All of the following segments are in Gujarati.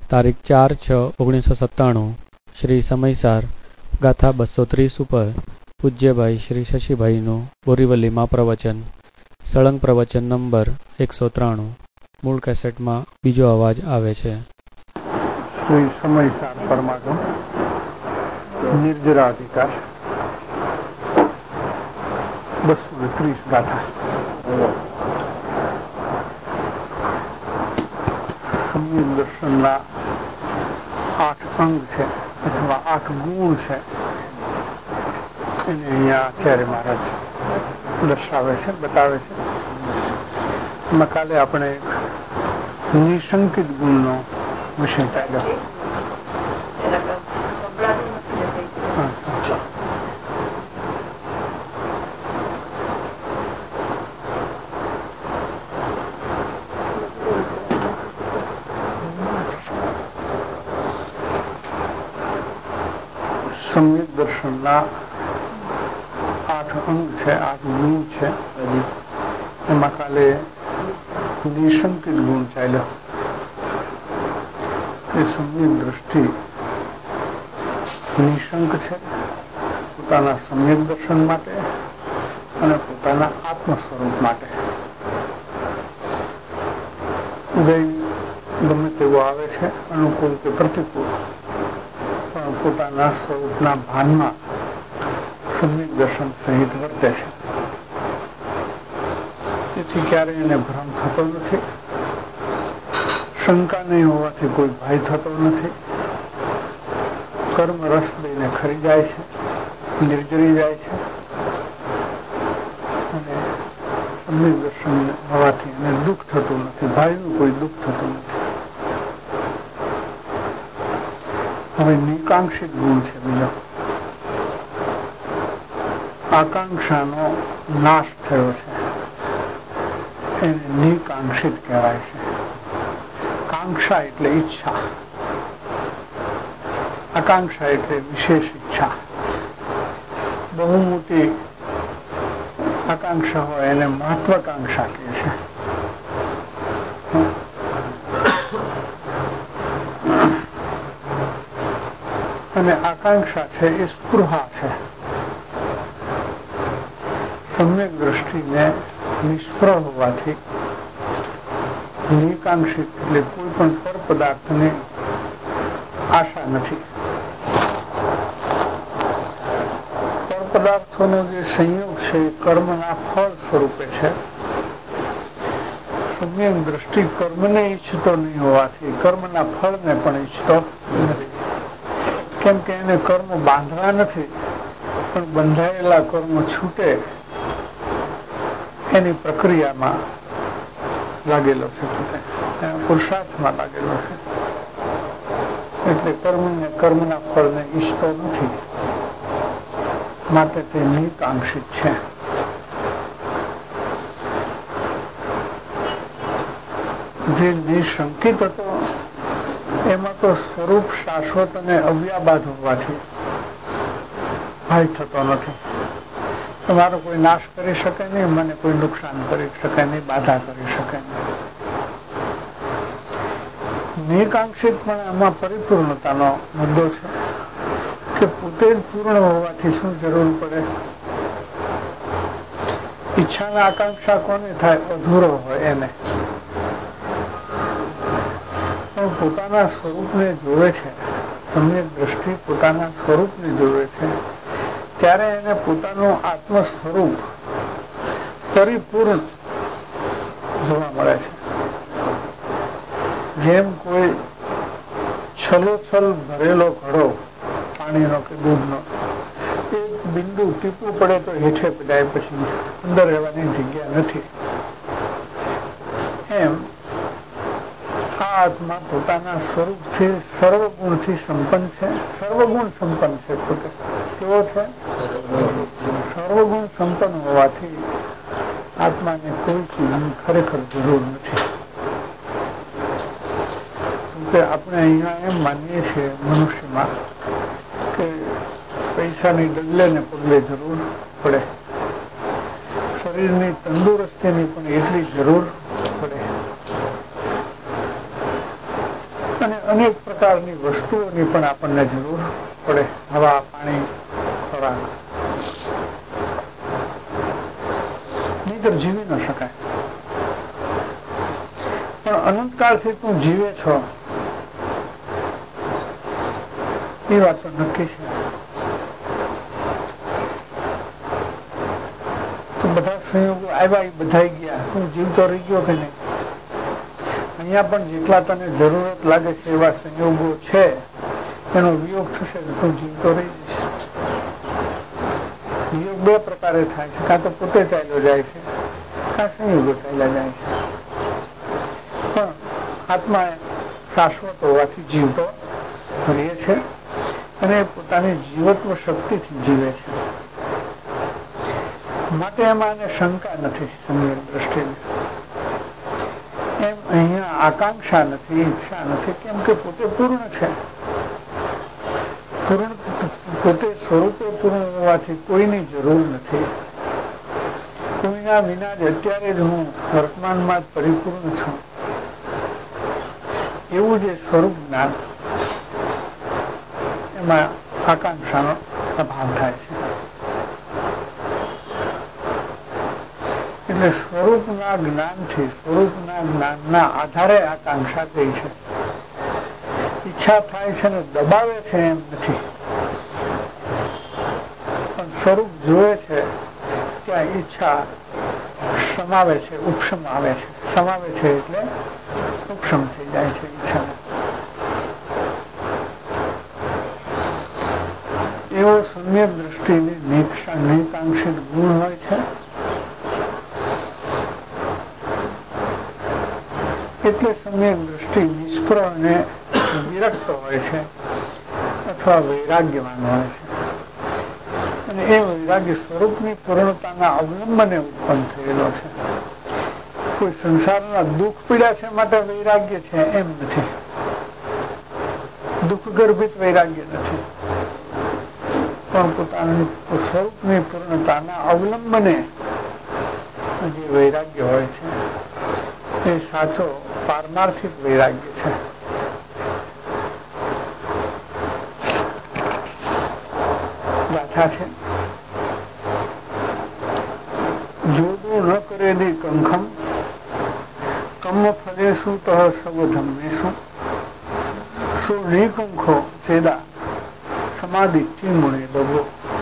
તારીખ 4/6/1997 શ્રી સમયસાર ગાથા 230 ઉપર પૂજ્યભાઈ શ્રી શશીભાઈનું બોરીવલીમાં પ્રવચન, સળંગ પ્રવચન નંબર 193. મૂળ કેસેટમાં બીજો અવાજ આવે છે. શ્રી સમયસાર પરમાગમ નિર્જરાધિકાર 230 ગાથા. સમ્યક દર્શનના 8 અંગ છે અથવા 8 ગુણ છે, એને અહીંયા આચાર્ય મહારાજ દર્શાવે છે, બતાવે છે. એમાં કાલે આપણે એક નિશંકિત ગુણનો વિષય ચાલ્યો. સમ્યક દર્શનના 8 અંગ છે, 8 ગુણ છે. એમાં કાલે નિશંકિત ગુણ ચાલ્યો. એ સમ્યક દ્રષ્ટિ નિશંક છે પોતાના સમ્યક દર્શન માટે અને પોતાના આત્મ સ્વરૂપ માટે. ઉદય ગમે તેવો આવે છે, અનુકૂળ કે પ્રતિકૂળ, પણ પોતાના સ્વરૂપના ભાનમાં સમ્યક દર્શન સહિત વર્તે છે. તેથી ક્યારેય એને ભ્રમ થતો નથી, શંકા નહીં હોવાથી કોઈ ભય થતો નથી. કર્મ રસ દઈને ખરી જાય છે, નિર્જરી જાય છે, અને સમ્યક દર્શન હોવાથી એને દુઃખ થતું નથી, ભાઈનું કોઈ દુઃખ થતું નથી. હવે નિકાંક્ષિત ગુણ છે બીજો. આકાંક્ષાનો નાશ થયો છે, એને નિકાંક્ષિત કહેવાય છે. કાંક્ષા એટલે ઈચ્છા, આકાંક્ષા એટલે વિશેષ ઈચ્છા. બહુ મોટી આકાંક્ષા હોય એને મહત્વાકાંક્ષા કહે છે. અને આકાંક્ષા છે એ સ્પૃહા છે. સમ્યક દ્રષ્ટિને નિષ્પ્રહ હોવાથી નિકાંક્ષિત એટલે કોઈ પણ પર પદાર્થની આશા નથી. પર પદાર્થોનો જે સંયોગ છે એ કર્મના ફળ સ્વરૂપે છે. સમ્યક દ્રષ્ટિ કર્મને ઈચ્છતો નહીં હોવાથી કર્મના ફળને પણ ઈચ્છતો નથી. કેમ કે એને કર્મ બાંધવા નથી, પણ બંધાયેલા કર્મ છૂટે એની પ્રક્રિયામાં લાગેલો છે, પોતે પુરુષાર્થમાં લાગેલો છે. એટલે કર્મના ફળને ઈચ્છતો નથી, માટે તે નિકાંક્ષિત છે. જે નિશંકિત હતો એમાં તો સ્વરૂપ શાશ્વત અને અવ્યાબાદ હોવાથી ભય થતો નથી. તમારો કોઈ નાશ કરી શકે નહીં, મને કોઈ નુકસાન કરી શકે નહીં, બાધા કરી શકે નહીં. નિકાંક્ષિત પણ આમાં પરિપૂર્ણતાનો મુદ્દો છે કે પોતે જ પૂર્ણ હોવાથી શું જરૂર પડે? ઈચ્છાના આકાંક્ષા કોને થાય? અધૂરો હોય એને. પણ પોતાના સ્વરૂપને જોવે છે, સમ્યક દ્રષ્ટિ પોતાના સ્વરૂપને જોવે છે, ત્યારે એને પોતાનું આત્મ સ્વરૂપ પરિપૂર્ણ જોવા મળે છે. જેમ કોઈ છલોછલ ભરેલો ઘડો પાણીનો કે દૂધનો, એક બિંદુ ટીપું પડે તો હેઠે પડાય, પછી અંદર રહેવાની જગ્યા નથી. એમ આ આત્મા પોતાના સ્વરૂપથી સર્વગુણથી સંપન્ન છે, સર્વગુણ સંપન્ન છે. પોતે કેવો છે? સર્વગુણ સંપન્ન હોવાથી આત્માને કોઈ ચીજની ખરેખર જરૂર નથી. કે આપણે અહીંયા એમ માનીએ છીએ મનુષ્યમાં કે પૈસાની ડગલે ને પગલે જરૂર પડે, શરીરની તંદુરસ્તીની પણ એટલી જરૂર પડે, અને અનેક પ્રકારની વસ્તુઓની પણ આપણને જરૂર પડે. હવા, પાણી, ખોરાક, નહીંતર જીવી ન શકાય. પણ અનંતકાળથી તું જીવે છો એ વાત તો નક્કી છે. તો બધા સંયોગો આવ્યા, એ બધા ગયા, તું જીવતો રહી ગયો કે નહીં? અહીંયા પણ જેટલા તને જરૂરત લાગે છે એવા સંયોગો છે, એનો વિયોગ થશે તો તું જીવતો રહી જઈશ. વિયોગ બે પ્રકારે થાય છે, કાં તો પોતે ચાલ્યો જાય છે, કાં સંયોગો ચાલ્યા જાય છે. પણ આત્મા શાશ્વત હોવાથી જીવતો રહે છે અને પોતાની જીવત્વ શક્તિથી જીવે છે. માટે એમાં એને શંકા નથી. સમ્યક દ્રષ્ટિની એમ અહીંયા આકાંક્ષા નથી, ઈચ્છા નથી, કેમ કે પોતે પૂર્ણ છે. પોતે સ્વરૂપે પૂર્ણ હોવાથી કોઈની જરૂર નથી. કોઈના વિના જ અત્યારે જ હું વર્તમાનમાં જ પરિપૂર્ણ છું એવું જે સ્વરૂપ જ્ઞાન, એમાં આકાંક્ષાનો અભાવ થાય છે. એટલે સ્વરૂપના જ્ઞાનથી, સ્વરૂપના જ્ઞાનના આધારે આકાંક્ષા ગઈ છે. ઈચ્છા થાય છે ને દબાવે છે એમ નથી, પણ સ્વરૂપ જોવે છે ત્યાં ઈચ્છા સમાવે છે, ઉપશમ આવે છે. સમાવે છે એટલે ઉપશમ થઈ જાય છે ઈચ્છા. એવો સમ્યક દ્રષ્ટિની નિકાંક્ષિત ગુણ હોય છે. એટલે સમ્યક દ્રષ્ટિ નિષ્પ્રહ અને વિરક્ત હોય છે અથવા વૈરાગ્યવાન હોય છે. અને એ વૈરાગ્ય સ્વરૂપની પૂર્ણતાના અવલંબને ઉત્પન્ન થયેલો છે. કોઈ સંસારના દુઃખ પીડા છે માટે વૈરાગ્ય છે એમ નથી. દુઃખ ગર્ભિત વૈરાગ્ય નથી, પણ પોતાની સ્વરૂપની પૂર્ણતાના અવલંબને જે વૈરાગ્ય હોય છે એ સાચો પારમાર્થિક વૈરાગ્ય છે. ગાથા છે, જોડું ન કરેલી કંખમ કમ ફલેશુ તહ સવધમ્મેશુ સો નિકંખો ચેદા સમાધિ ચિન્મુણે દબો.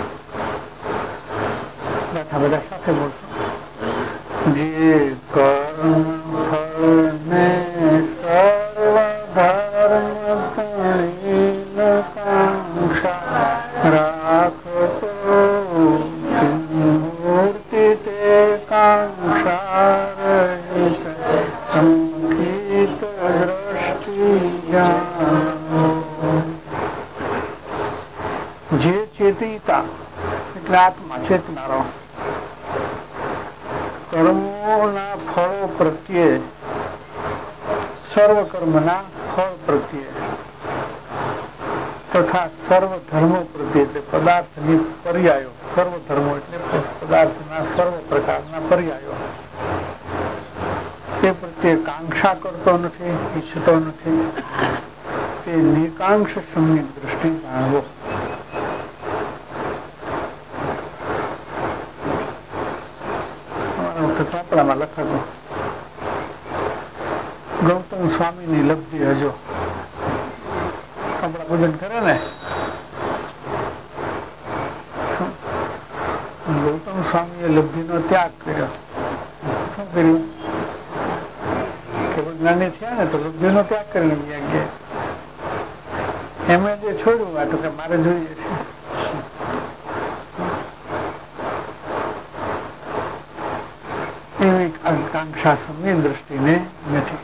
ગાથા બધા સાથે બોલશો. જે કર્મ ફળને સર્વ ધર્મ તણીન કાંક્ષા રાખતો મૂર્તિ તે કાંક્ષા રહિત સંકિત દ્રષ્ટિ જાણો. જે ચેતિતા એટલે આત્મા, ચેતનારો, કર્મોના ફળો પ્રત્યે, સર્વ કર્મના ફળ પ્રત્યે તથા સર્વ ધર્મો પ્રત્યે એટલે પદાર્થની પર્યાયો, સર્વ ધર્મો એટલે પદાર્થના સર્વ પ્રકારના પર્યાયો, તે પ્રત્યે કાંક્ષા કરતો નથી, ઈચ્છતો નથી. તે નિકાંક્ષ સમ્યક દ્રષ્ટિ જાણવો. ચોપડામાં લખાતું ગૌતમ સ્વામીની લબ્ધિ હજો. ચોપડા પૂજન કરે ને, ગૌતમ સ્વામીએ લબ્ધિનો ત્યાગ કર્યો. શું કર્યું? કે જ્ઞાની થયા ને તો લબ્ધિનો ત્યાગ કરીને ગયા. એમણે જે છોડ્યું આ તો કે મારે જોઈએ છે. એવી આકાંક્ષા સમ્યક દ્રષ્ટિને નથી.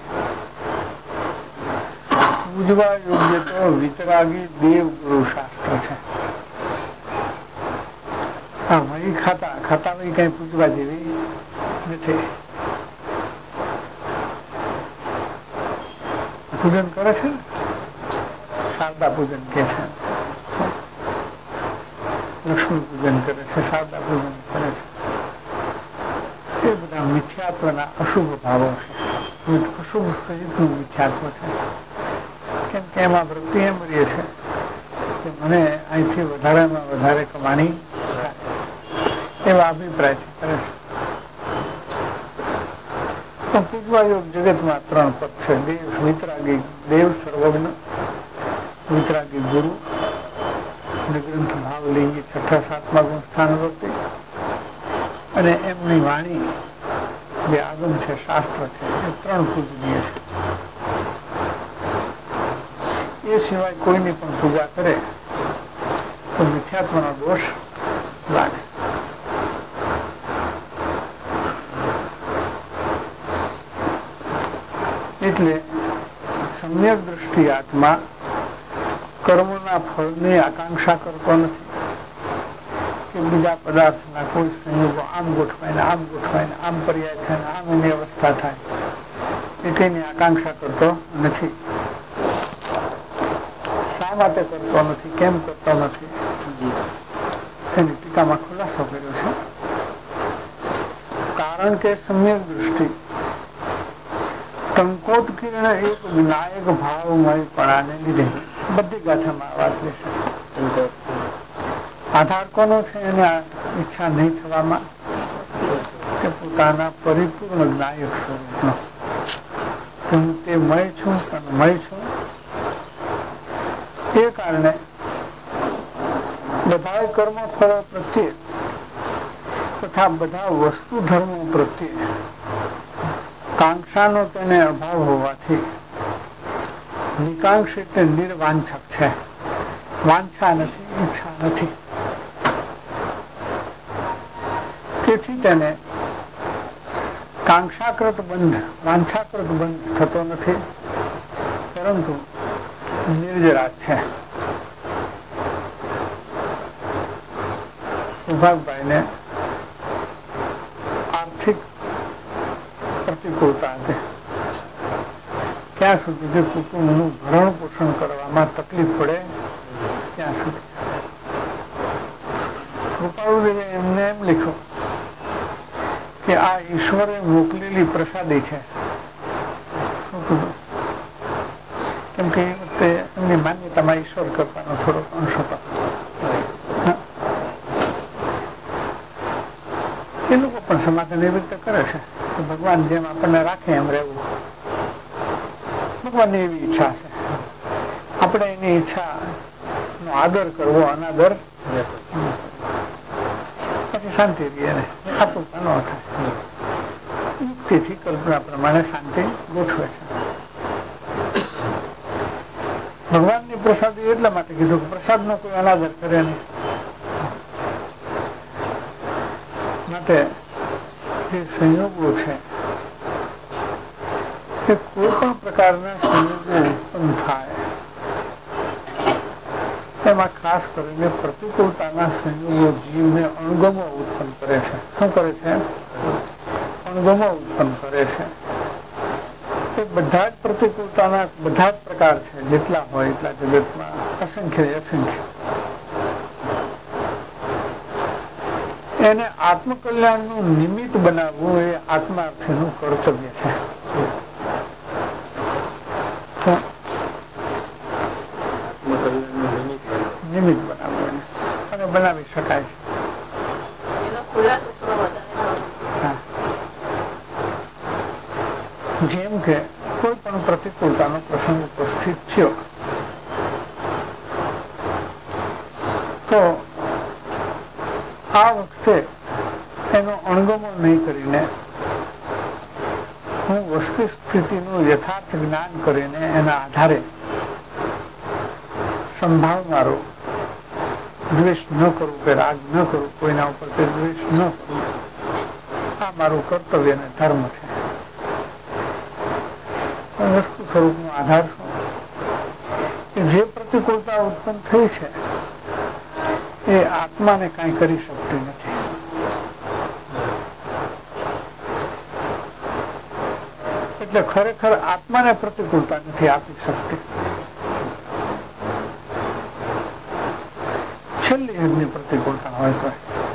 પૂજવા યોગ્ય તો વિતરાગી દેવ ગુરુ શાસ્ત્ર છે. હા, વહી ખાતા વહી કઈ પૂજવા જેવી નથી. પૂજન કરે છે ને, શારદા પૂજન કે છે, લક્ષ્મી પૂજન કરે છે, શારદા પૂજન કરે છે. એ બધા મિથ્યાત્વના અશુભ ભાવો છે. અશુભ સહિતનું મિથ્યાત્વ છે. કેમ કે એમાં વૃત્તિ એમ રહે છે કે મને અહીંથી વધારેમાં વધારે કમાણી થાય, એવા અભિપ્રાયથી કરે છે. તો પૂજવા યોગ જગતમાં 3 પદ છે. દેવ વિતરાગી, દેવ સર્વજ્ઞ, વિતરાગી ગુરુ, ગ્રંથ ભાવલિંગી 6ઠા 7મા ગુણ સ્થાન વર્તી, અને એમની વાણી જે આગમ છે, શાસ્ત્ર છે, એ 3 પૂજનીય છે. એ સિવાય કોઈની પણ પૂજા કરે તો મિથ્યાત્વનો દોષ લાગે. એટલે સમ્યક દ્રષ્ટિ આત્મા કર્મના ફળની આકાંક્ષા કરતો નથી કે બીજા પદાર્થના કોઈ સંયોગો આમ ગોઠવાય, આમ પર્યાય થાય, આમ એની અવસ્થા થાય, એ કઈની આકાંક્ષા કરતો નથી. શા માટે કરતો નથી, કેમ કરતો નથી, એની ટીકામાં ખુલાસો કર્યો છે. કારણ કે સમ્યક દ્રષ્ટિ ટંકોત કિરણ એક વિનાયક ભાવમયપણાને લીધે, બધી ગાથામાં વાત લેશે. આધાર કોનો છે? એને ઈચ્છા નહીં થવામાં કે પોતાના પરિપૂર્ણ જ્ઞાયક સ્વરૂપનો, હું તે મય છું, તન્મય છું. એ કારણે બધા કર્મ ફળો પ્રત્યે તથા બધા વસ્તુ ધર્મો પ્રત્યે કાંક્ષાનો તેને અભાવ હોવાથી નિકાંક્ષ એટલે નિર્વાંછક છે. વાંછા નથી, ઈચ્છા નથી. તેથી તેને કાંક્ષાકૃત બંધ, વાંછાકૃત બંધ થતો નથી, પરંતુ નિર્જરાત છે. સુભાગભાઈને આર્થિક પ્રતિકૂળતા હતી. ક્યાં સુધી કે કુટુંબનું ભરણ પોષણ કરવામાં તકલીફ પડે ત્યાં સુધી. કૃપાળુદેવે એમને એમ લખ્યું કે આ ઈશ્વરે મોકલેલી પ્રસાદી છે. શું કીધું? કેમ કે એ વખતે એમની માન્યતામાં ઈશ્વર કરવાનો થોડોક અંશ હતો. એ લોકો પણ સમાધાન એવી રીતે કરે છે કે ભગવાન જેમ આપણને રાખે એમ રહેવું. ભગવાનની એવી ઈચ્છા છે, આપણે એની ઈચ્છા નો આદર કરવો, અનાદર પછી શાંતિ રહીએ ને આપણું ન થાય. યુક્તિથી કલ્પના પ્રમાણે શાંતિ ગોઠવે છે. ભગવાનની પ્રસાદી એટલા માટે કીધું કે પ્રસાદનો કોઈ અનાદર કરે નહીં. માટે જે સંયોગો છે એ કોઈ પણ પ્રકારના સંયોગો ઉત્પન્ન થાય તેમાં ખાસ કરીને પ્રતિકૂળતાના સંયોગો જીવને અણગમો ઉત્પન્ન કરે છે. શું કરે છે? અણગમો ઉત્પન્ન કરે છે. એ બધા જ પ્રતિકૂળતાના બધા જ પ્રકાર છે, જેટલા હોય એટલા જગતમાં અસંખ્ય અસંખ્ય. એને આત્મકલ્યાણનું નિમિત્ત બનાવવું એ આત્માર્થીનું કર્તવ્ય છે. નિમિત્ત બનાવવું અને બનાવી શકાય છે. જેમ કે કોઈ પણ પ્રતિકૂળતાનો પ્રસંગ ઉપસ્થિત થયો તો આ વખતે એનો અણગમો નહીં કરીને હું વસ્તુ સ્થિતિનું યથાર્થ જ્ઞાન કરીને એના આધારે સંભાવનારો દ્વેષ ન કરવું કે રાગ ન કરવું, કોઈના ઉપર દ્વેષ ન કરવું, આ મારું કર્તવ્ય અને ધર્મ છે. વસ્તુ સ્વરૂપનો આધાર શું? કે જે પ્રતિકૂળતા ઉત્પન્ન થઈ છે એ આત્માને કાંઈ કરી શકતી નથી. એટલે ખરેખર આત્માને પ્રતિકૂળતા નથી આપી શકતી. છેલ્લી હદની પ્રતિકૂળતા હોય તો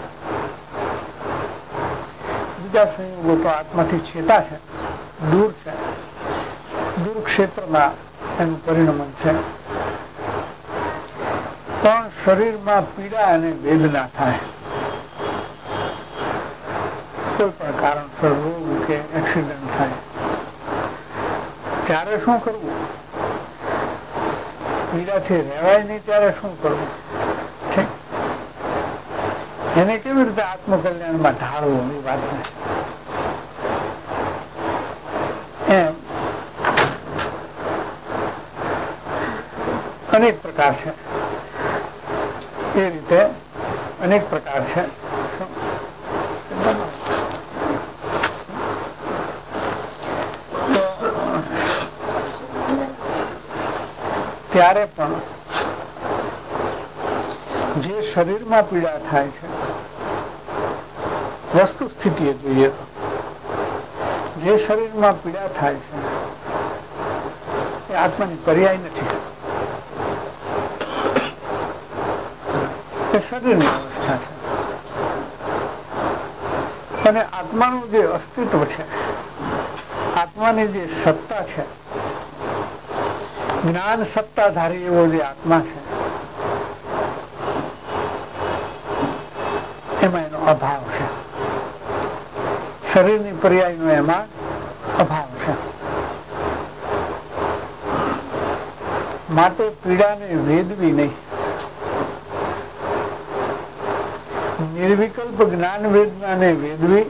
બીજા સંયોગો તો આત્માથી છેટા છે, દૂર છે, દૂર ક્ષેત્રમાં એનું પરિણમન છે. પણ શરીરમાં પીડા અને વેદના થાય, કોઈ પણ કારણસર રોગ કે એક્સિડન્ટ થાય, ત્યારે શું કરવું? પીડાથી રહેવાય નહીં ત્યારે શું કરવું? એને કેવી રીતે આત્મકલ્યાણમાં ઢાળવું એ વાતને એમ અનેક પ્રકાર છે. એ રીતે અનેક પ્રકાર છે. ત્યારે પણ જે શરીરમાં પીડા થાય છે, વસ્તુ સ્થિતિએ જોઈએ તો જે શરીરમાં પીડા થાય છે એ આત્માની પર્યાય નથી, એ શરીરની અવસ્થા છે. અને આત્માનું જે અસ્તિત્વ છે, આત્માની જે સત્તા છે, જ્ઞાન સત્તાધારી એવો જે આત્મા છે, એમાં એનો અભાવ છે. શરીરની પર્યાયનો એમાં અભાવ છે. માટે પીડાને વેદવી નહીં, નિર્વિકલ્પ જ્ઞાન વેદનાને વેદવી,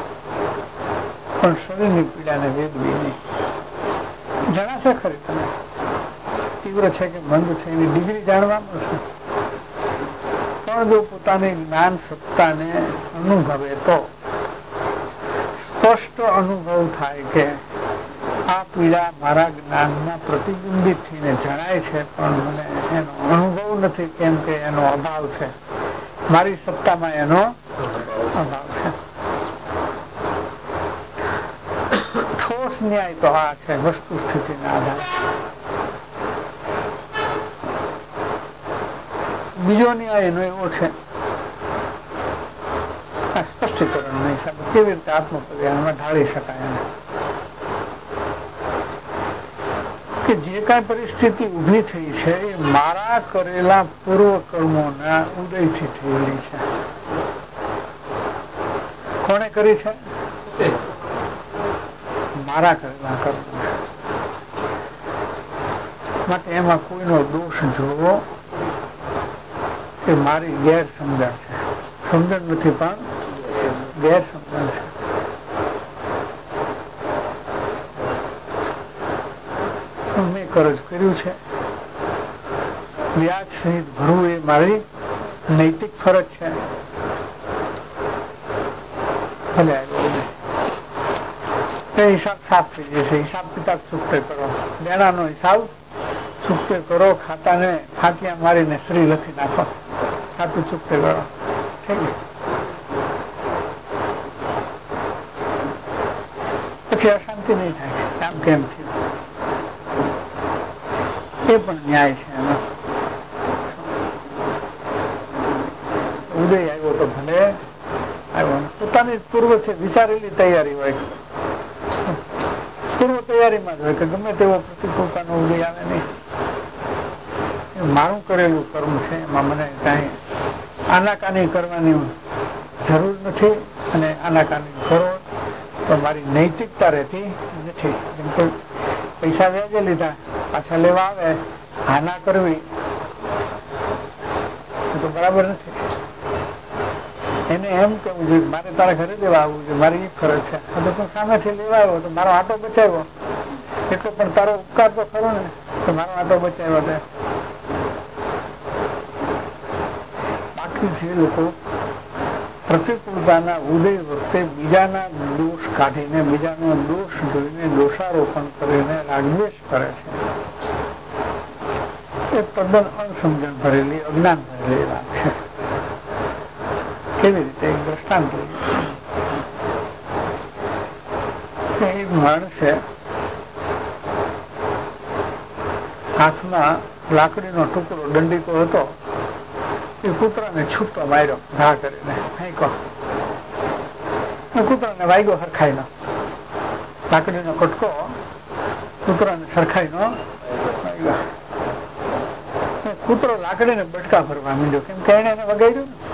પણ શરીરની પીડાને વેદવી નહીં. જણાશે ખરી તમે તીવ્ર છે કે મંદ છે એની ડિગ્રી જાણવા મળશે. પણ જો પોતાની જ્ઞાન સત્તાને અનુભવે તો સ્પષ્ટ અનુભવ થાય કે આ પીડા મારા જ્ઞાનમાં પ્રતિબિંબિત થઈને જણાય છે, પણ મને એનો અનુભવ નથી, કેમ કે એનો અભાવ છે, મારી સત્તામાં એનો અભાવ છે. ઠોસ ન્યાય તો આ છે વસ્તુ સ્થિતિના આધારે. બીજો ન્યાય એનો એવો છે, આ સ્પષ્ટીકરણ હિસાબે કેવી રીતે આત્મકલ્યાણમાં ઢાળી શકાય એને, કે જે કાંઈ પરિસ્થિતિ ઉભી થઈ છે એ મારા કરેલા પૂર્વ કર્મોના ઉદયથી થયેલી છે. કોણે કરી છે? મારા કરેલા કર્મો છે. માટે એમાં કોઈનો દોષ જોવો એ મારી ગેરસમજણ છે. સમજણ નથી પણ ગેરસમજણ છે. મેં કરજ કર્યું છે, વ્યાજ સહિત ભરવું એ મારી નૈતિક ફરજ છે. ભલે એ હિસાબ સાફ થઈ જશે. હિસાબ કિતાબ ચૂકતે કરો, દેણાનો હિસાબ ચૂકતે કરો, ખાતાને ફાંટિયા મારીને શ્રી લખી નાખો, ખાતું ચૂકતે કરો. ઠીક ને? પછી અશાંતિ નહીં થાય આમ કેમ થયું. એ પણ ન્યાય છે એનો. ઉદય આવ્યો તો ભલે આવ્યો, પોતાની પૂર્વથી વિચારેલી તૈયારી હોય, પૂર્વ તૈયારીમાં જ હોય કે ગમે તેવો પ્રતિકૂળતાનો ઉદય આવે નહીં. મારું કરેલું કર્મ છે, એમાં મને કાંઈ આનાકાની કરવાની જરૂર નથી, અને આનાકાની કરો તો મારી નૈતિકતા રહેતી નથી. જેમ કોઈ પૈસા વ્યાજે લીધા, પાછા લેવા આવે, આના કરવી તો બરાબર નથી. એને એમ કેવું જોઈએ મારે તારા ઘરે દેવા આવવું જોઈએ, મારી ફરજ છે. તો તું સામેથી લેવા આવ્યો તો મારો આટો બચાવ્યો, એટલો પણ તારો ઉપકાર તો ખરો ને, તો મારો આટો બચાવ્યો. તે બાકી જે લોકો પ્રતિકૂળતાના ઉદય વખતે બીજાના દોષ કાઢીને, બીજાનો દોષ જોઈને દોષારોપણ કરીને રાગદ્વેષ કરે છે, એ તદ્દન અણસમજણ ભરેલી, અજ્ઞાન ભરેલી વાત છે. કેવી રીતે? એક દ્રષ્ટાંત એક માણસે હાથમાં લાકડીનો ટુકડો, દંડીકો હતો, એ કૂતરાને છૂટો માર્યો, ઘા કરીને ફેંકો. કૂતરાને વાગ્યો સરખાઈનો, લાકડીનો કટકો કૂતરાને સરખાઈનો કૂતરો લાકડીને બટકા ભરવા માંડ્યો, કેમ કે એને વગાડ્યું ને.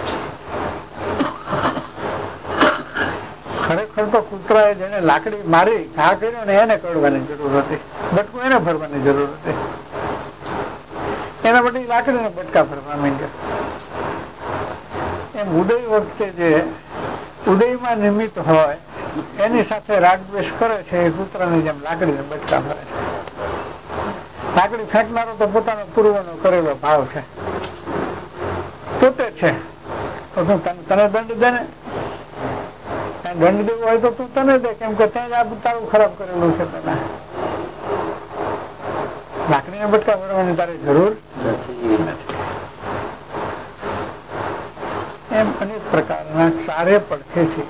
ખરેખર તો કૂતરાએ જેને લાકડી મારી ઘા કર્યો ને એને કરવાની જરૂર હતી, બટકું એને ભરવાની જરૂર હતી. એના બધી લાકડીને બટકા ભરવા માંડ્યા. એમ ઉદય વખતે જે ઉદયમાં નિમિત્ત હોય એની સાથે રાગદ્વેષ કરે છે એ કૂતરાની જેમ લાકડીને બટકા ભરે છે. લાકડી ફેંકનારો તો પોતાનો પૂર્વનો કરેલો ભાવ છે, પોતે છે. તો તું તને દંડ દે ને, દંડ દેવો હોય તો તું તને દે, કેમ કે ત્યાં જ આ તારું ખરાબ કરેલું છે. પેલા લાકડીને બટકા ભરવાની તારી જરૂર નથી. એમ અનેક પ્રકારના ચારે પડખેથી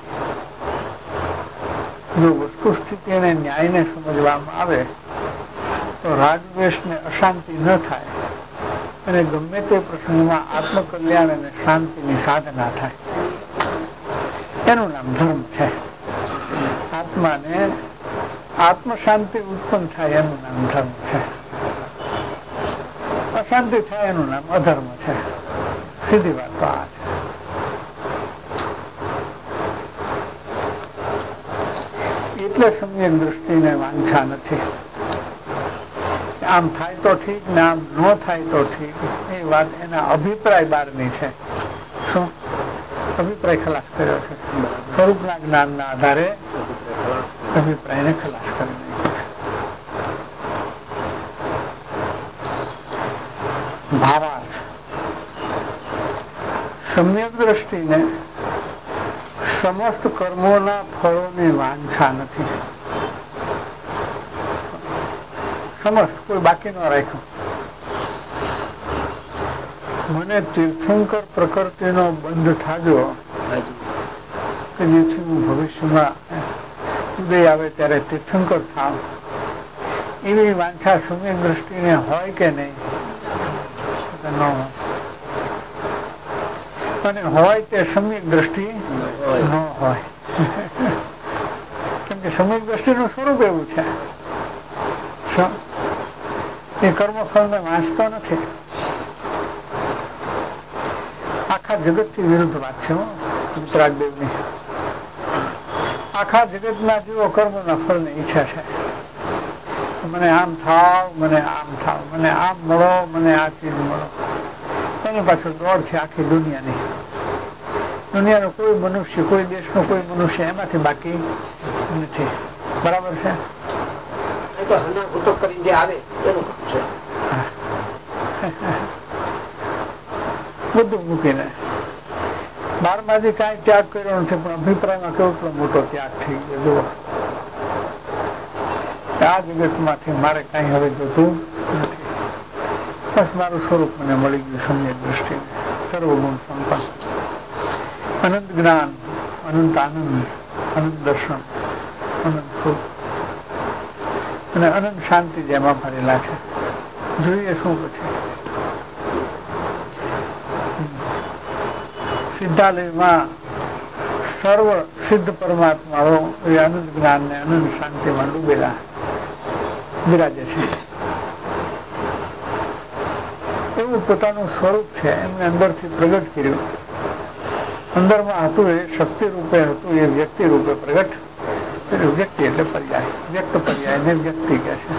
જો વસ્તુ સ્થિતિ અને ન્યાયને સમજવામાં આવે તો રાગદ્વેષ ને અશાંતિ ન થાય અને ગમે તે પ્રસંગમાં આત્મકલ્યાણ અને શાંતિની સાધના થાય. એનું નામ ધર્મ છે. આત્માને આત્મ શાંતિ ઉત્પન્ન થાય એનું નામ ધર્મ છે. અશાંતિ થાય એનું નામ અધર્મ છે. સીધી વાત તો આ છે. એટલે સમ્યક દ્રષ્ટિને વાંછા નથી. આમ થાય તો ઠીક ને આમ ન થાય તો ઠીક, એ વાત એના અભિપ્રાય બહારની છે. શું અભિપ્રાય ખલાસ કર્યો છે? સ્વરૂપના જ્ઞાનના આધારે અભિપ્રાયને ખલાસ કરી નાખ્યો છે. ભાવાર્થ સમ્યક દ્રષ્ટિને સમસ્ત કર્મોના ફળોની વાંછા નથી. સમસ્ત કોઈ બાકી ન રાખ્યું. મને તીર્થંકર પ્રકૃતિનો બંધ થાજો કે જેથી હું ભવિષ્યમાં ઉદય આવે ત્યારે તીર્થંકર થાવ, એવી વાંછા સમ્યક દ્રષ્ટિને હોય કે નહીં? ન હોય. અને હોય તે સમ્યક દ્રષ્ટિ ન હોય. કેમ કે સમ્યક દ્રષ્ટિનું સ્વરૂપ એવું છે, એ કર્મફળને વાંચતો નથી. આખા જગતથી વિરુદ્ધ વાત છે વિતરાગદેવની. આખા જગતના જીવો કર્મના ફળની ઈચ્છા છે. મને આમ થાવ, મને આમ થાવ, મને આમ મળો, મને આ ચીજ મળો. એની પાછળ દોડ છે આખી દુનિયાની. દુનિયાનો કોઈ મનુષ્ય, કોઈ દેશનો કોઈ મનુષ્ય એમાંથી બાકી નથી. બરાબર છે? બધું મૂકીને બારમાંથી કઈ ત્યાગ કર્યો નથી, પણ અભિપ્રાયમાં કેવો મોટો ત્યાગ થઈ ગયો. જુઓ, આ જગત માંથી મારે કઈ હવે જોતું નથી. બસ મારું સ્વરૂપ મને મળી ગયું સમ્યક દ્રષ્ટિ, સર્વગુણ સંપન્ન, અનંત જ્ઞાન, અનંત આનંદ, અનંત દર્શન, અનંત સુખ અને અનંત શાંતિ જેમાં ભરેલા છે. જોઈએ શું પછી? સિદ્ધાલયમાં સર્વ સિદ્ધ પરમાત્માઓ એ અનંત જ્ઞાન ને અનંત શાંતિમાં ડૂબેલા બિરાજે છે. એવું પોતાનું સ્વરૂપ છે એમને અંદરથી પ્રગટ કર્યું. અંદરમાં હતું એ શક્તિ રૂપે હતું, એ વ્યક્તિ રૂપે પ્રગટ કર્યું. વ્યક્તિ એટલે પર્યાય, વ્યક્ત પર્યાય ને વ્યક્તિ કહે છે.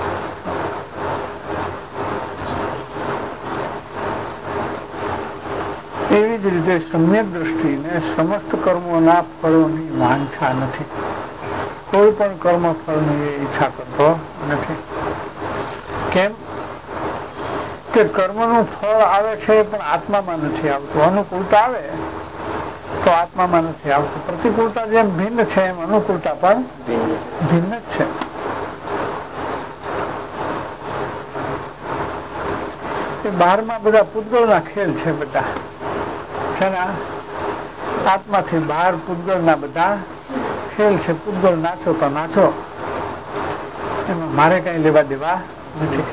એવી જ રીતે સમ્યક દ્રષ્ટિને સમસ્ત કર્મોના ફળોની વાંછા નથી. કોઈ પણ કર્મ ફળની ઈચ્છા કરતો નથી. કેમ કે કર્મનું ફળ આવે છે પણ આત્મામાં નથી આવતું. અનુકૂળતા આવે તો આત્મામાં નથી આવતું. પ્રતિકૂળતા જેમ ભિન્ન છે એમ અનુકૂળતા પણ ભિન્ન જ છે. એ બહારમાં બધા પૂતગળના ખેલ છે. બધા છે ને, આત્માથી બહાર પૂતગળના બધા ખેલ છે. પૂતગળ નાચો તો નાચો, એમાં મારે કઈ લેવા દેવા નથી.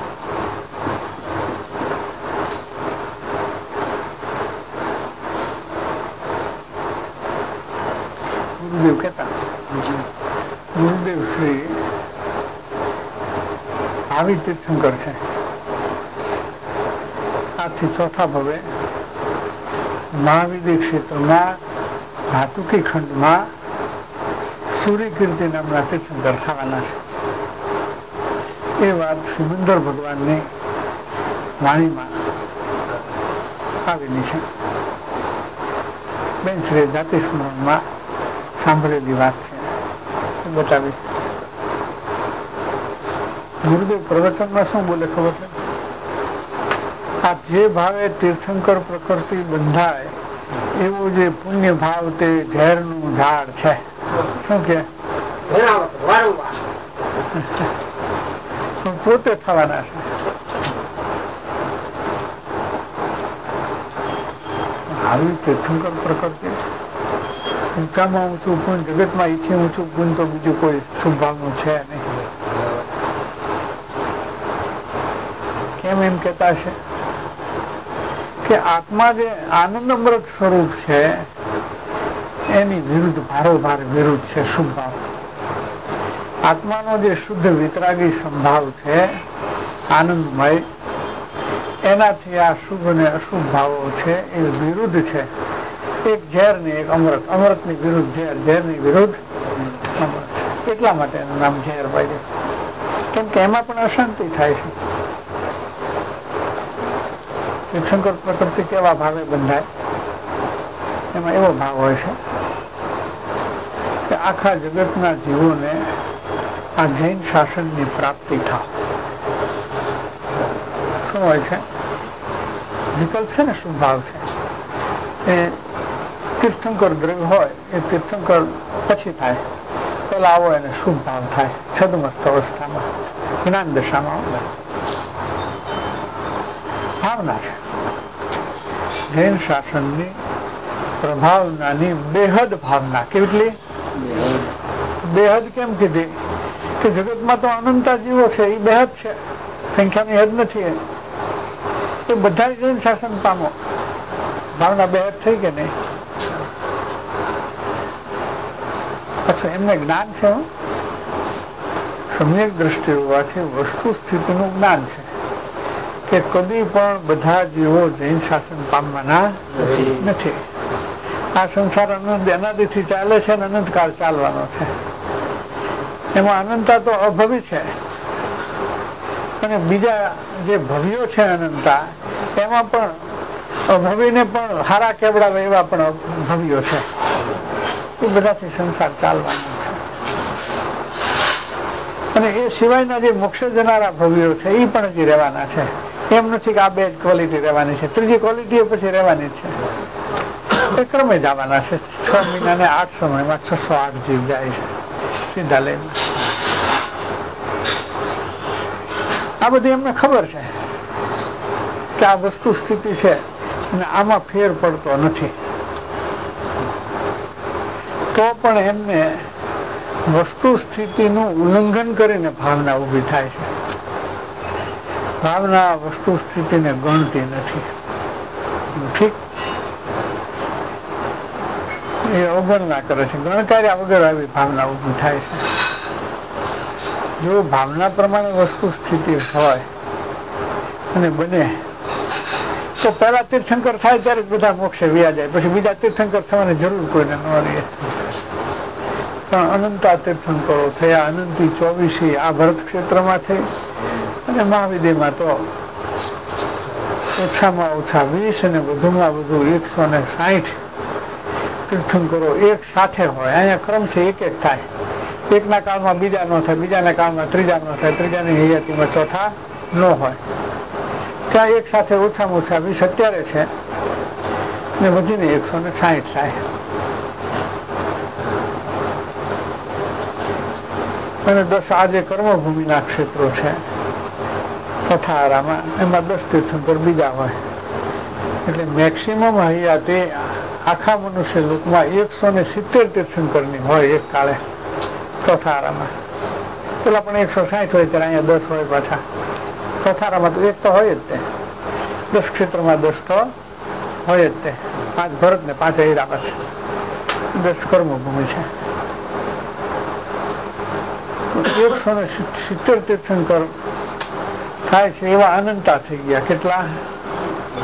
ગુરુદેવ કહેતા, ગુરુદેવ શ્રી આવી તીર્થંકર છે. આથી ચોથા ભવે મહાવિદ્ય ક્ષેત્રમાં ધાતુકી ખંડમાં સૂર્યકીર્તિ નામના તીર્થંકર થવાના છે. એ વાત સિમંદર ભગવાનની વાણીમાં આવેલી છે. બેન શ્રી જાતિ સ્મરણમાં સાંભળેલી વાત છે એ બતાવી. ગુરુદેવ પ્રવચનમાં શું બોલે ખબર છે? આ જે ભાવે તીર્થંકર પ્રકૃતિ બંધાય એવું જે પુણ્ય ભાવ તે ઝેરનું ઝાડ છે. શું કે પોતે થવાના છે. આવી તીર્થંકર પ્રકૃતિ ઊંચામાં ઊંચું પુણ્ય, જગતમાં ઈચ્છે ઊંચું પુણ્ય તો બીજું કોઈ શુભ ભાવનું છે નહીં. કેમ એમ કહેતા છે કે આત્મા જે આનંદ અમૃત સ્વરૂપ છે એની વિરુદ્ધ ભારોભાર વિરુદ્ધ છે શુભ ભાવ. આત્માનો જે શુદ્ધ વિતરાગી સંભાવ છે આનંદમય, એનાથી આ શુભ અને અશુભ ભાવો છે એ વિરુદ્ધ છે. એક ઝેર ને એક અમૃત, અમૃત ની વિરુદ્ધ ઝેર, ઝેર ની વિરુદ્ધ અમૃત. એટલા માટે એનું નામ ઝેર પાડ્યું. કેમ કે એમાં પણ અશાંતિ થાય છે. તીર્થંકર પ્રકૃતિ કેવા ભાવે બંધાય? એમાં એવો ભાવ હોય છે કે આખા જગતના જીવોને આ જૈન શાસનની પ્રાપ્તિ થાય. શું હોય છે? વિકલ્પ છે ને, શુભ ભાવ છે. એ તીર્થંકર દ્રવ્ય હોય એ તીર્થંકર પછી થાય, પેલા આવો એને શુભ ભાવ થાય છદમસ્ત અવસ્થામાં, જ્ઞાન દશામાં ભાવના છે. જૈન શાસનની પ્રભાવનાની બેહદ ભાવના. કેટલી બેહદ? કેમ કીધી? કે જગતમાં તો અનંતા જીવો છે, એ બેહદ છે, સંખ્યાની હદ નથી. એ બધા જૈન શાસન પામો. ભાવના બેહદ થઈ કે નહીં? અચ્છા, એમને જ્ઞાન છે, સમ્યક દ્રષ્ટિ હોવાથી વસ્તુ સ્થિતિનું જ્ઞાન છે કે કદી પણ બધા જીવો જૈન શાસન પામવાના નથી. આ સંસાર અનંત અનાદિથી ચાલે છે અને અનંતકાળ ચાલવાનો છે. એમાં અનંતા તો અભવી છે, અને બીજા જે ભવ્યો છે અનંતા, એમાં પણ અભવીને પણ હારા કેવડાવે એવા પણ ભવ્યો છે. એ બધાથી સંસાર ચાલવાનો છે. અને એ સિવાયના જે મોક્ષે જનારા ભવ્યો છે એ પણ હજી રહેવાના છે. એમ નથી કે આ બે જ ક્વોલિટી રહેવાની છે, ત્રીજી ક્વોલિટી પછી રહેવાની છે. એ ક્રમે જવાના છે. 6 મહિના ને 8 સમયમાં 608 જીવ જાય છે સીધા લઈને. આ બધી એમને ખબર છે કે આ વસ્તુ સ્થિતિ છે અને આમાં ફેર પડતો નથી. તો પણ એમને વસ્તુ સ્થિતિનું ઉલ્લંઘન કરીને ભાવના ઊભી થાય છે. ભાવના વસ્તુ સ્થિતિને ગણતી નથી. ઠીક, એ અવગણના કરે છે. ગણકાર્યા વગર આવી ભાવના ઊભી થાય છે. જો ભાવના પ્રમાણે વસ્તુ સ્થિતિ હોય અને બને તો પહેલા તીર્થંકર થાય ત્યારે બધા મોક્ષે વ્યા જાય, પછી બીજા તીર્થંકર થવાની જરૂર કોઈને ન રહે. પણ અનંતા તીર્થંકરો થયા. અનંતી 24 આ ભરત ક્ષેત્રમાં થઈ, અને મહાવિદ્યમાં તો ઓછામાં ઓછા 20 અને વધુમાં વધુ 160 તીર્થંકરો એક સાથે હોય. અહીંયા ક્રમથી એક એક થાય. એકના કાળમાં બીજા ન થાય, બીજાના કાળમાં ત્રીજા ન થાય, ત્રીજાની હયાતીમાં ચોથા ન હોય. ત્યાં એક સાથે ઓછામાં ઓછા 20 અત્યારે છે ને વધીને 160 થાય. અને 10 આજે કર્મભૂમિના ક્ષેત્રો છે ચોથા આરામાં, એમાં 10 તીર્થંકર બીજા હોય. એટલે મેક્સિમમ હયાતી આખા મનુષ્ય લોકમાં 170 તીર્થંકરની હોય એક કાળે ચોથા આરામાં. પેલા પણ 160 હોય, ત્યારે અહીંયા 10 હોય પાછા. ચોથા આરામાં તો એક તો હોય જ તે. 10 ક્ષેત્રમાં 10 તો હોય જ તે. 5 ભરત ને 5 ઐરાવત, 10 કર્મભૂમિ છે. 170 તીર્થંકર થાય છે એવા અનંતા થઈ ગયા. કેટલા?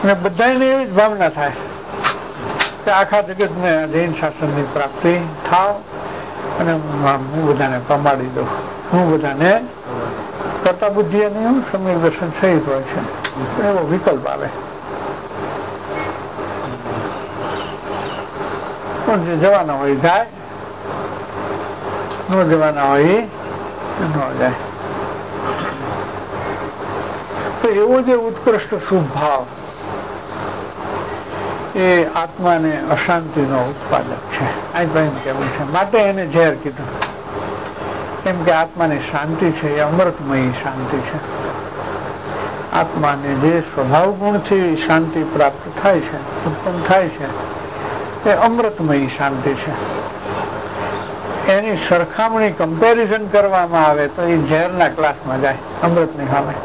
અને બધાને એવી જ ભાવના થાય કે આખા જગતને જૈન શાસનની પ્રાપ્તિ થાવ અને હું બધાને પમાડી દઉં, હું બધાને કરતા બુદ્ધિ અને સમ્યક દર્શન સહિત હોય છે, એવો વિકલ્પ આવે. પણ જે જવાના હોય જાય, ન જવાના હોય ન જાય. તો એવો જે ઉત્કૃષ્ટ શુભ ભાવ એ આત્માને અશાંતિનો ઉત્પાદક છે, આ તો એમ કેવું છે. માટે એને ઝેર કીધું, કેમ કે આત્માની શાંતિ છે એ અમૃતમયી શાંતિ છે. આત્માને જે સ્વભાવ ગુણથી શાંતિ પ્રાપ્ત થાય છે, ઉત્પન્ન થાય છે, એ અમૃતમયી શાંતિ છે. એની સરખામણી કમ્પેરિઝન કરવામાં આવે તો એ ઝેરના ક્લાસમાં જાય, અમૃતની સામે.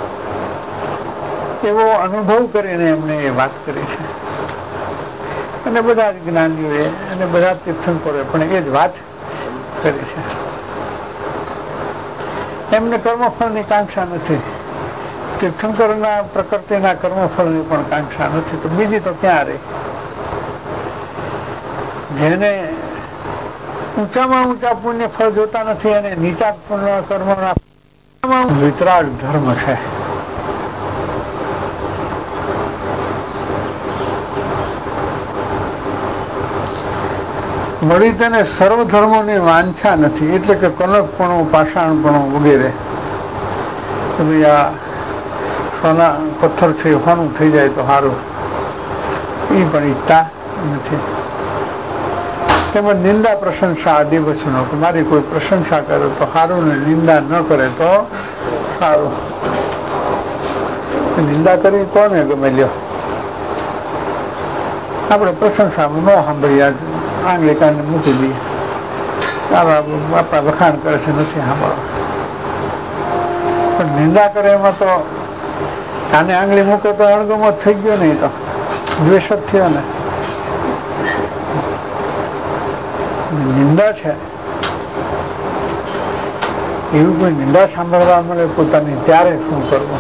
એવો અનુભવ કરીને એમણે એ વાત કરી છે. અને બધા જ જ્ઞાનીઓએ અને બધા તીર્થંકરોએ પણ એ જ વાત કરી છે. એમને કર્મફળની કાંક્ષા નથી, તીર્થંકરના પ્રકૃતિના કર્મફળની પણ કાંક્ષા નથી, તો બીજી તો ક્યાં રહી? જેને ઊંચામાં ઊંચા પુણ્ય ફળ જોતા નથી અને નીચા કર્મના વિતરાગ ધર્મ છે. વળી તેને સર્વ ધર્મોની વાંછા નથી, એટલે કે કનકપણું, પાષાણપણું વગેરે. આ સોના પથ્થર છે હોનું થઈ જાય તો સારું, એ પણ ઈચ્છતા નથી. તેમજ નિંદા પ્રશંસા આદિ વચનો, મારી કોઈ પ્રશંસા કરે તો સારું ને નિંદા ન કરે તો સારું. નિંદા કરી કોને ગમે? લ્યો, આપણે પ્રશંસામાં ન સાંભળીએ, આંગળી કાને મૂકી દઈએ. આપણા વખાણ કરે છે નથી સાંભળવા, પણ નિંદા કરે એમાં તો કાને આંગળી મૂકે તો અણગમો થઈ ગયો નહીં, તો દ્વેષ જ થયો ને. નિંદા છે એવું કોઈ નિંદા સાંભળવા મળે પોતાની, ત્યારે શું કરવું?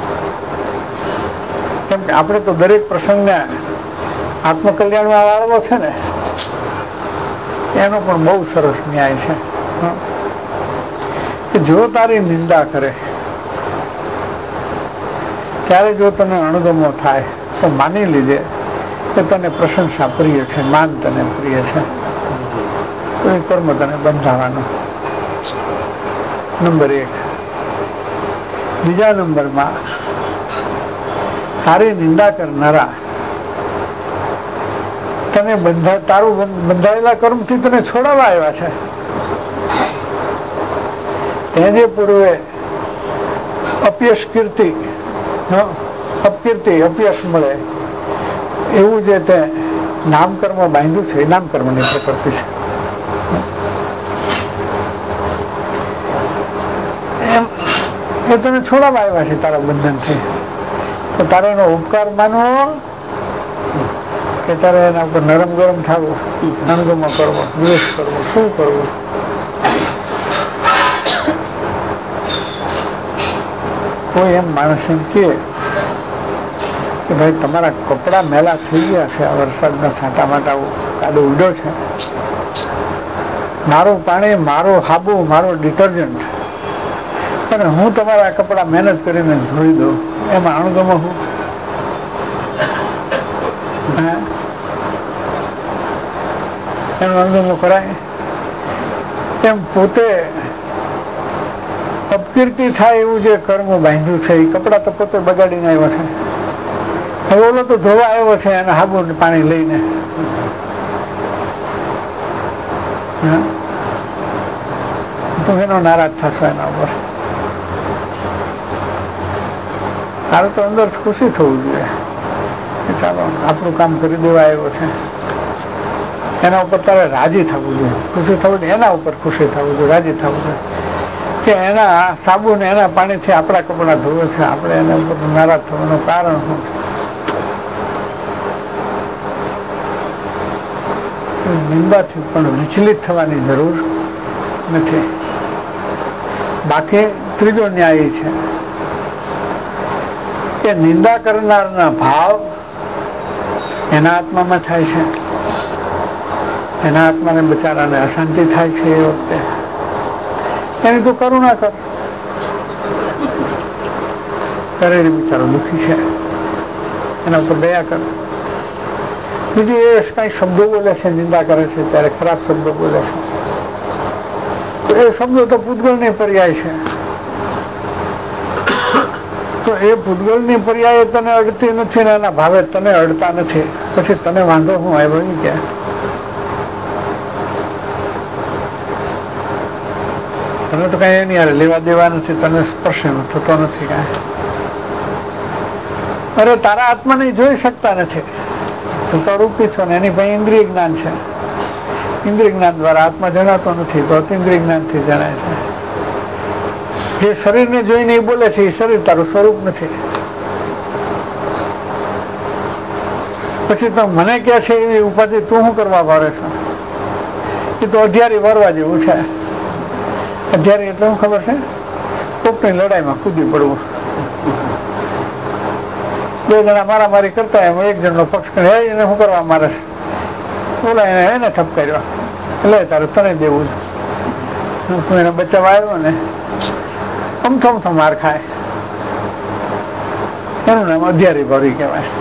કેમ કે આપણે તો દરેક પ્રસંગને આત્મકલ્યાણમાં વાળવો છે ને, એનો પણ બહુ સરસ ન્યાય છે કે જો તારી નિંદા કરે ત્યારે જો તને અણગમો થાય તો માની લીજે કે તને પ્રશંસા પ્રિય છે, માન તને પ્રિય છે, તો એ કર્મ તને બંધાવાનું. નંબર 1. બીજા નંબરમાં, તારી નિંદા કરનારા તને તારું બંધાયેલા કર્મથી તને છોડાવવા આવ્યા છે. તે જે પૂર્વે અપયશ કીર્તિ અપયશ મળે એવું જે તે નામકર્મ બાંધ્યું છે, એ નામકર્મની પ્રકૃતિ છે. એ તને છોડાવવા આવ્યા છે તારા બંધનથી. તો તારે એનો ઉપકાર માનવો કે તારે એના ઉપર નરમ ગરમ થવું, અણગમો કરવો, દ્વેષ કરવો, શું કરવું? કોઈ એમ માણસ એમ કે ભાઈ તમારા કપડા મેલા થઈ ગયા છે, આ વરસાદના છાંટા માટા કાદો ઉડ્યો છે, મારું પાણી, મારો હાબુ, મારો ડિટર્જન્ટ, અને હું તમારા કપડા મહેનત કરીને ધોઈ દઉં, એમાં અણગમો હું? એનો અણગમો કરાય? એમ પોતે અપકીર્તિ થાય એવું જે કર્મ બાંધ્યું છે, એ કપડા તો પોતે બગાડીને આવ્યો છે. હવે ઓલો તો ધોવા આવ્યો છે અને હાબુ પાણી લઈને, તો એનો નારાજ થશો એના ઉપર. તારે તો અંદર ખુશી થવું જોઈએ કે ચાલો આપણું કામ કરી દેવા આવ્યો છે, એના ઉપર તારે રાજી થવું જોઈએ. ખુશી થવું જોઈએ, એના ઉપર ખુશી થવું જોઈએ, રાજી થવું જોઈએ કે એના સાબુ ને એના પાણીથી આપણા કપડા ધોવે છે, આપણે એના ઉપર નારાજ થવાનું કારણ શું છે? નિંદાથી પણ વિચલિત થવાની જરૂર નથી. બાકી ત્રીજો ન્યાય છે કે નિંદા કરનારના ભાવ એના આત્મામાં થાય છે, એના આત્માને બચારાને અશાંતિ થાય છે. એ વખતે એની તું કરુણા કર, કરેલી બિચારો દુઃખી છે, એના ઉપર દયા કર. બીજું એ કઈ શબ્દો બોલે છે, નિંદા કરે છે ત્યારે ખરાબ શબ્દો બોલે છે, તો એ શબ્દો તો પૂતગળની પર્યાય છે. તો એ પૂતગળની પર્યાય તને અડતી નથી ને એના ભાવે તને અડતા નથી, પછી તને વાંધો શું આવ્યો એ કે તને તો કઈ એની યાર લેવા દેવા નથી, તને સ્પર્શ થતો નથી કાંઈ. અરે તારા આત્માને જોઈ શકતા નથી, તું તો રૂપી છો ને એની પાસે ઇન્દ્રિય જ્ઞાન છે. ઇન્દ્રિય જ્ઞાન દ્વારા આત્મા જણાતો નથી, તો અતિન્દ્રિય જ્ઞાનથી જણાય છે. જે શરીરને જોઈને એ બોલે છે એ શરીર તારું સ્વરૂપ નથી. પછી તો મને કે છે એવી ઉપાધિ તું શું કરવા વારે છો? એ તો અધ્યારી વારવા જેવું છે. અધ્યારી એટલે શું ખબર છે? કોકની લડાઈમાં કૂદી પડવું. બે જણા મારામારી કરતા એમ એક જણનો પક્ષ કરે એને શું કરવા મારે છે, બોલા એને ઠપકાર્યો એટલે તારે તને દેવું જ. તું એને બચાવવા આવ્યો ને અમથો માર ખાય, એનું નામ અધ્યારી ભરી કહેવાય.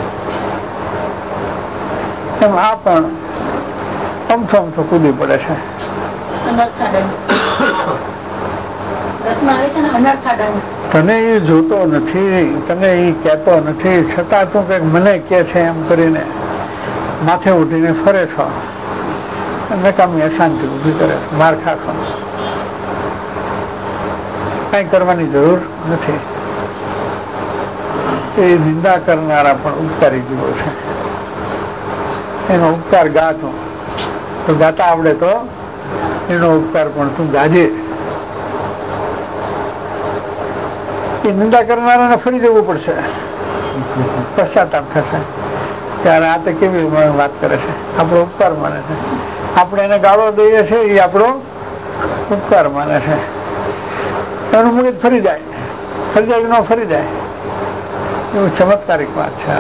એમ આ પણ અમથો કૂદી પડે છે. તને એ જોતો નથી, તને એ કહેતો નથી, છતાં તું કઈક મને કે છે એમ કરીને માથે ઉઠીને ફરે છો, નકામી અશાંતિ ઉભી કરે છે, માર ખાશો. કઈ કરવાની જરૂર નથી. એ નિંદા કરનારા પણ ઉપકારી જીવો છે. એનો ઉપકાર ગાતો તો ગાતા આવડે તો એનો ઉપકાર પણ તું ગાજે. એ નિંદા કરનારાને ફરી જવું પડશે, પશ્ચાતાપ થશે કે આ તે કેવી વાત કરે છે, આપણો ઉપકાર માને છે. આપણે એને ગાળો દઈએ છીએ એ આપણો ઉપકાર માને છે. એનું મગજ ફરી જાય, ફરી જાય ન ફરી જાય, એવું ચમત્કારિક વાત છે.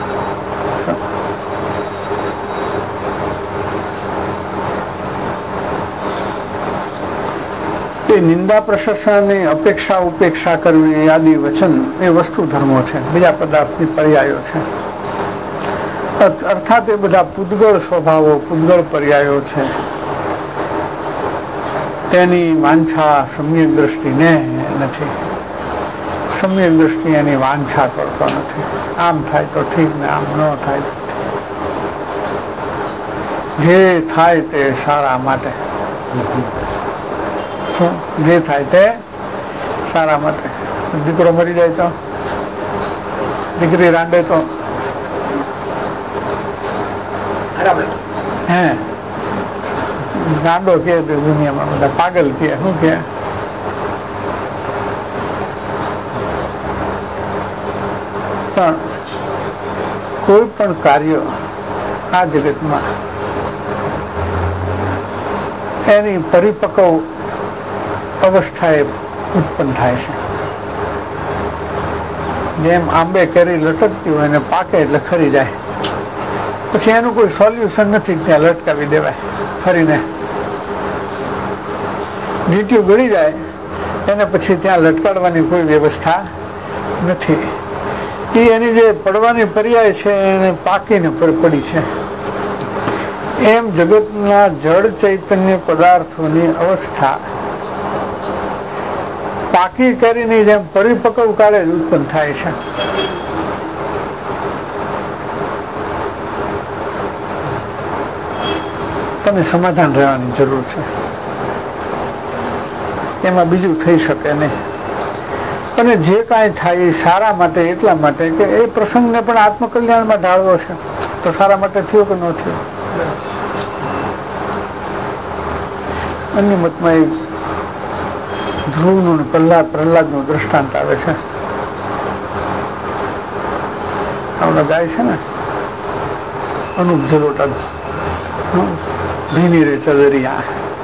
એ નિંદા પ્રશંસાની અપેક્ષા ઉપેક્ષા કરવી આદિ વચન એ વસ્તુ ધર્મો છે, બીજા પદાર્થની પર્યાયો છે. અર્થાત એ બધા પૂતગળ સ્વભાવો, પૂતગળ પર્યાયો છે. તેની વાંછા સમ્યક દ્રષ્ટિને નથી. સમ્યક દ્રષ્ટિ એની વાંછા કરતો નથી. આમ થાય તો ઠીક ને આમ ન થાય તો ઠીક. જે થાય તે સારા માટે, જે થાય તે સારા માટે. દીકરો મરી જાય તો, દીકરી રાંડે તો હે ગાંડો કે દુનિયામાં બધા પાગલ કે શું કે. પણ કોઈ પણ કાર્ય આ જગતમાં એની પરિપક્વ અવસ્થાએ ઉત્પન્ન થાય છે. જેમ આંબે કેરી લટકતી હોય ને પાકે એટલે ખરી જાય, પછી એનું કોઈ સોલ્યુશન નથી, ત્યાં લટકાવી દેવાય. ફરીને ડીટ્યુ ગળી જાય એને પછી ત્યાં લટકાડવાની કોઈ વ્યવસ્થા નથી. એ એની જે પડવાની પર્યાય છે એને પાકીને પડી છે. એમ જગતના જળ ચૈતન્ય પદાર્થોની અવસ્થા પાકી કરીને જેમ પરિપક્વ કાળે જ ઉત્પન્ન થાય છે. તમે સમાધાન રહેવાની જરૂર છે, એમાં બીજું થઈ શકે નહીં. અને જે કાંઈ થાય એ સારા માટે, એટલા માટે કે એ પ્રસંગને પણ આત્મકલ્યાણમાં ઢાળવો છે. તો સારા માટે થયો કે ન થયો? અન્ય મતમાં એક ધ્રુવનું પ્રહલાદનું દ્રષ્ટાંત આવે છે. આપણા ગાય છે ને અનુપ જલોટા, ભીની રે ચદરિયા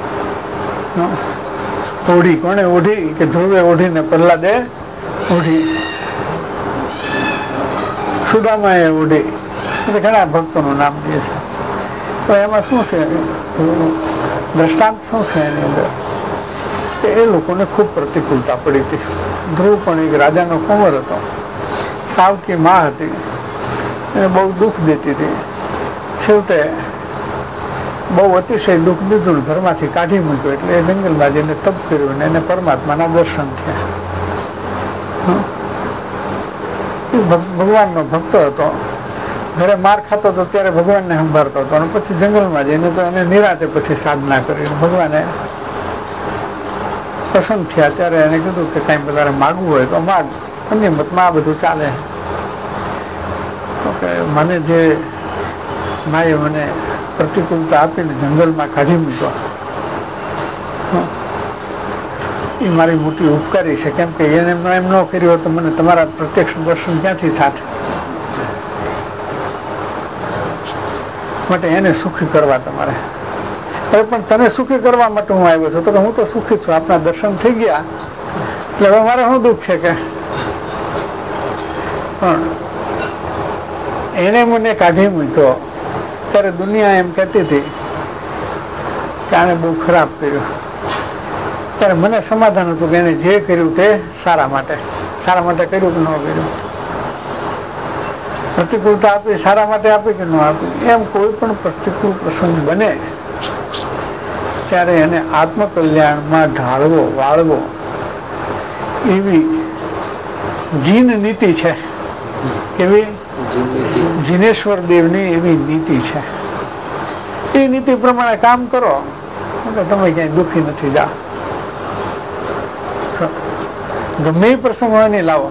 ઓઢી, કોને ઓઢી? કે ધ્રુવે ઓઢીને પ્રહલાદે ઓઢી, સુદામાએ ઓઢી. ઘણા ભક્તોનું નામ દે છે. તો એમાં શું છે, દ્રષ્ટાંત શું છે એની અંદર કે એ લોકોને ખૂબ પ્રતિકૂળતા પડી હતી. ધ્રુવ પણ એક રાજાનો કુંવર હતો, સાવકી માં હતી, એને બહુ દુઃખ દેતી હતી. છેવટે બહુ અતિશય દુઃખ દીધું, ઘરમાંથી કાઢી મૂક્યો. એટલે એ જંગલમાં જઈને તપ કર્યું ને એને પરમાત્માના દર્શન થયા. ભગવાનનો ભક્ત હતો, ઘરે માર ખાતો હતો ત્યારે ભગવાનને સંભાળતો હતો, અને પછી જંગલમાં જઈને તો એને નિરાતે પછી સાધના કરી. ભગવાને પસંદ થયા ત્યારે એને કીધું કે કાંઈ વધારે માગવું હોય તો માગ, અન્ય મતમાં આ બધું ચાલે. તો કે મને જે માએ મને પ્રતિકૂળતા આપીને જંગલમાં કાઢી મૂક્યો એ મારી મોટી ઉપકારી છે, કેમ કે એને એમ ન કર્યું તો મને તમારા પ્રત્યક્ષ દર્શન ક્યાંથી થાત. માટે એને સુખી કરવા તમારે. હવે પણ તને સુખી કરવા માટે હું આવ્યો છું. તો કે હું તો સુખી છું, આપના દર્શન થઈ ગયા એટલે હવે મારે શું દુઃખ છે કે. પણ એને મને કાઢી મૂક્યો ત્યારે દુનિયા એમ કહેતી હતી કે આને બહુ ખરાબ કર્યું. ત્યારે મને સમાધાન હતું કે એને જે કર્યું તે સારા માટે કર્યું કે ન કર્યું. પ્રતિકૂળતા આપી સારા માટે આપી કે ન આપી, એમ કોઈ પણ પ્રતિકૂળ પ્રસંગ બને ત્યારે એને આત્મકલ્યાણમાં ઢાળવો વાળવો એવી જીન નીતિ છે. એવી જીનેશ્વર દેવની એવી નીતિ છે. એ નીતિ પ્રમાણે કામ કરો એટલે તમે ક્યાંય દુઃખી નથી જાઓ. ગમે એ પ્રસંગ હોય નહીં લાવો,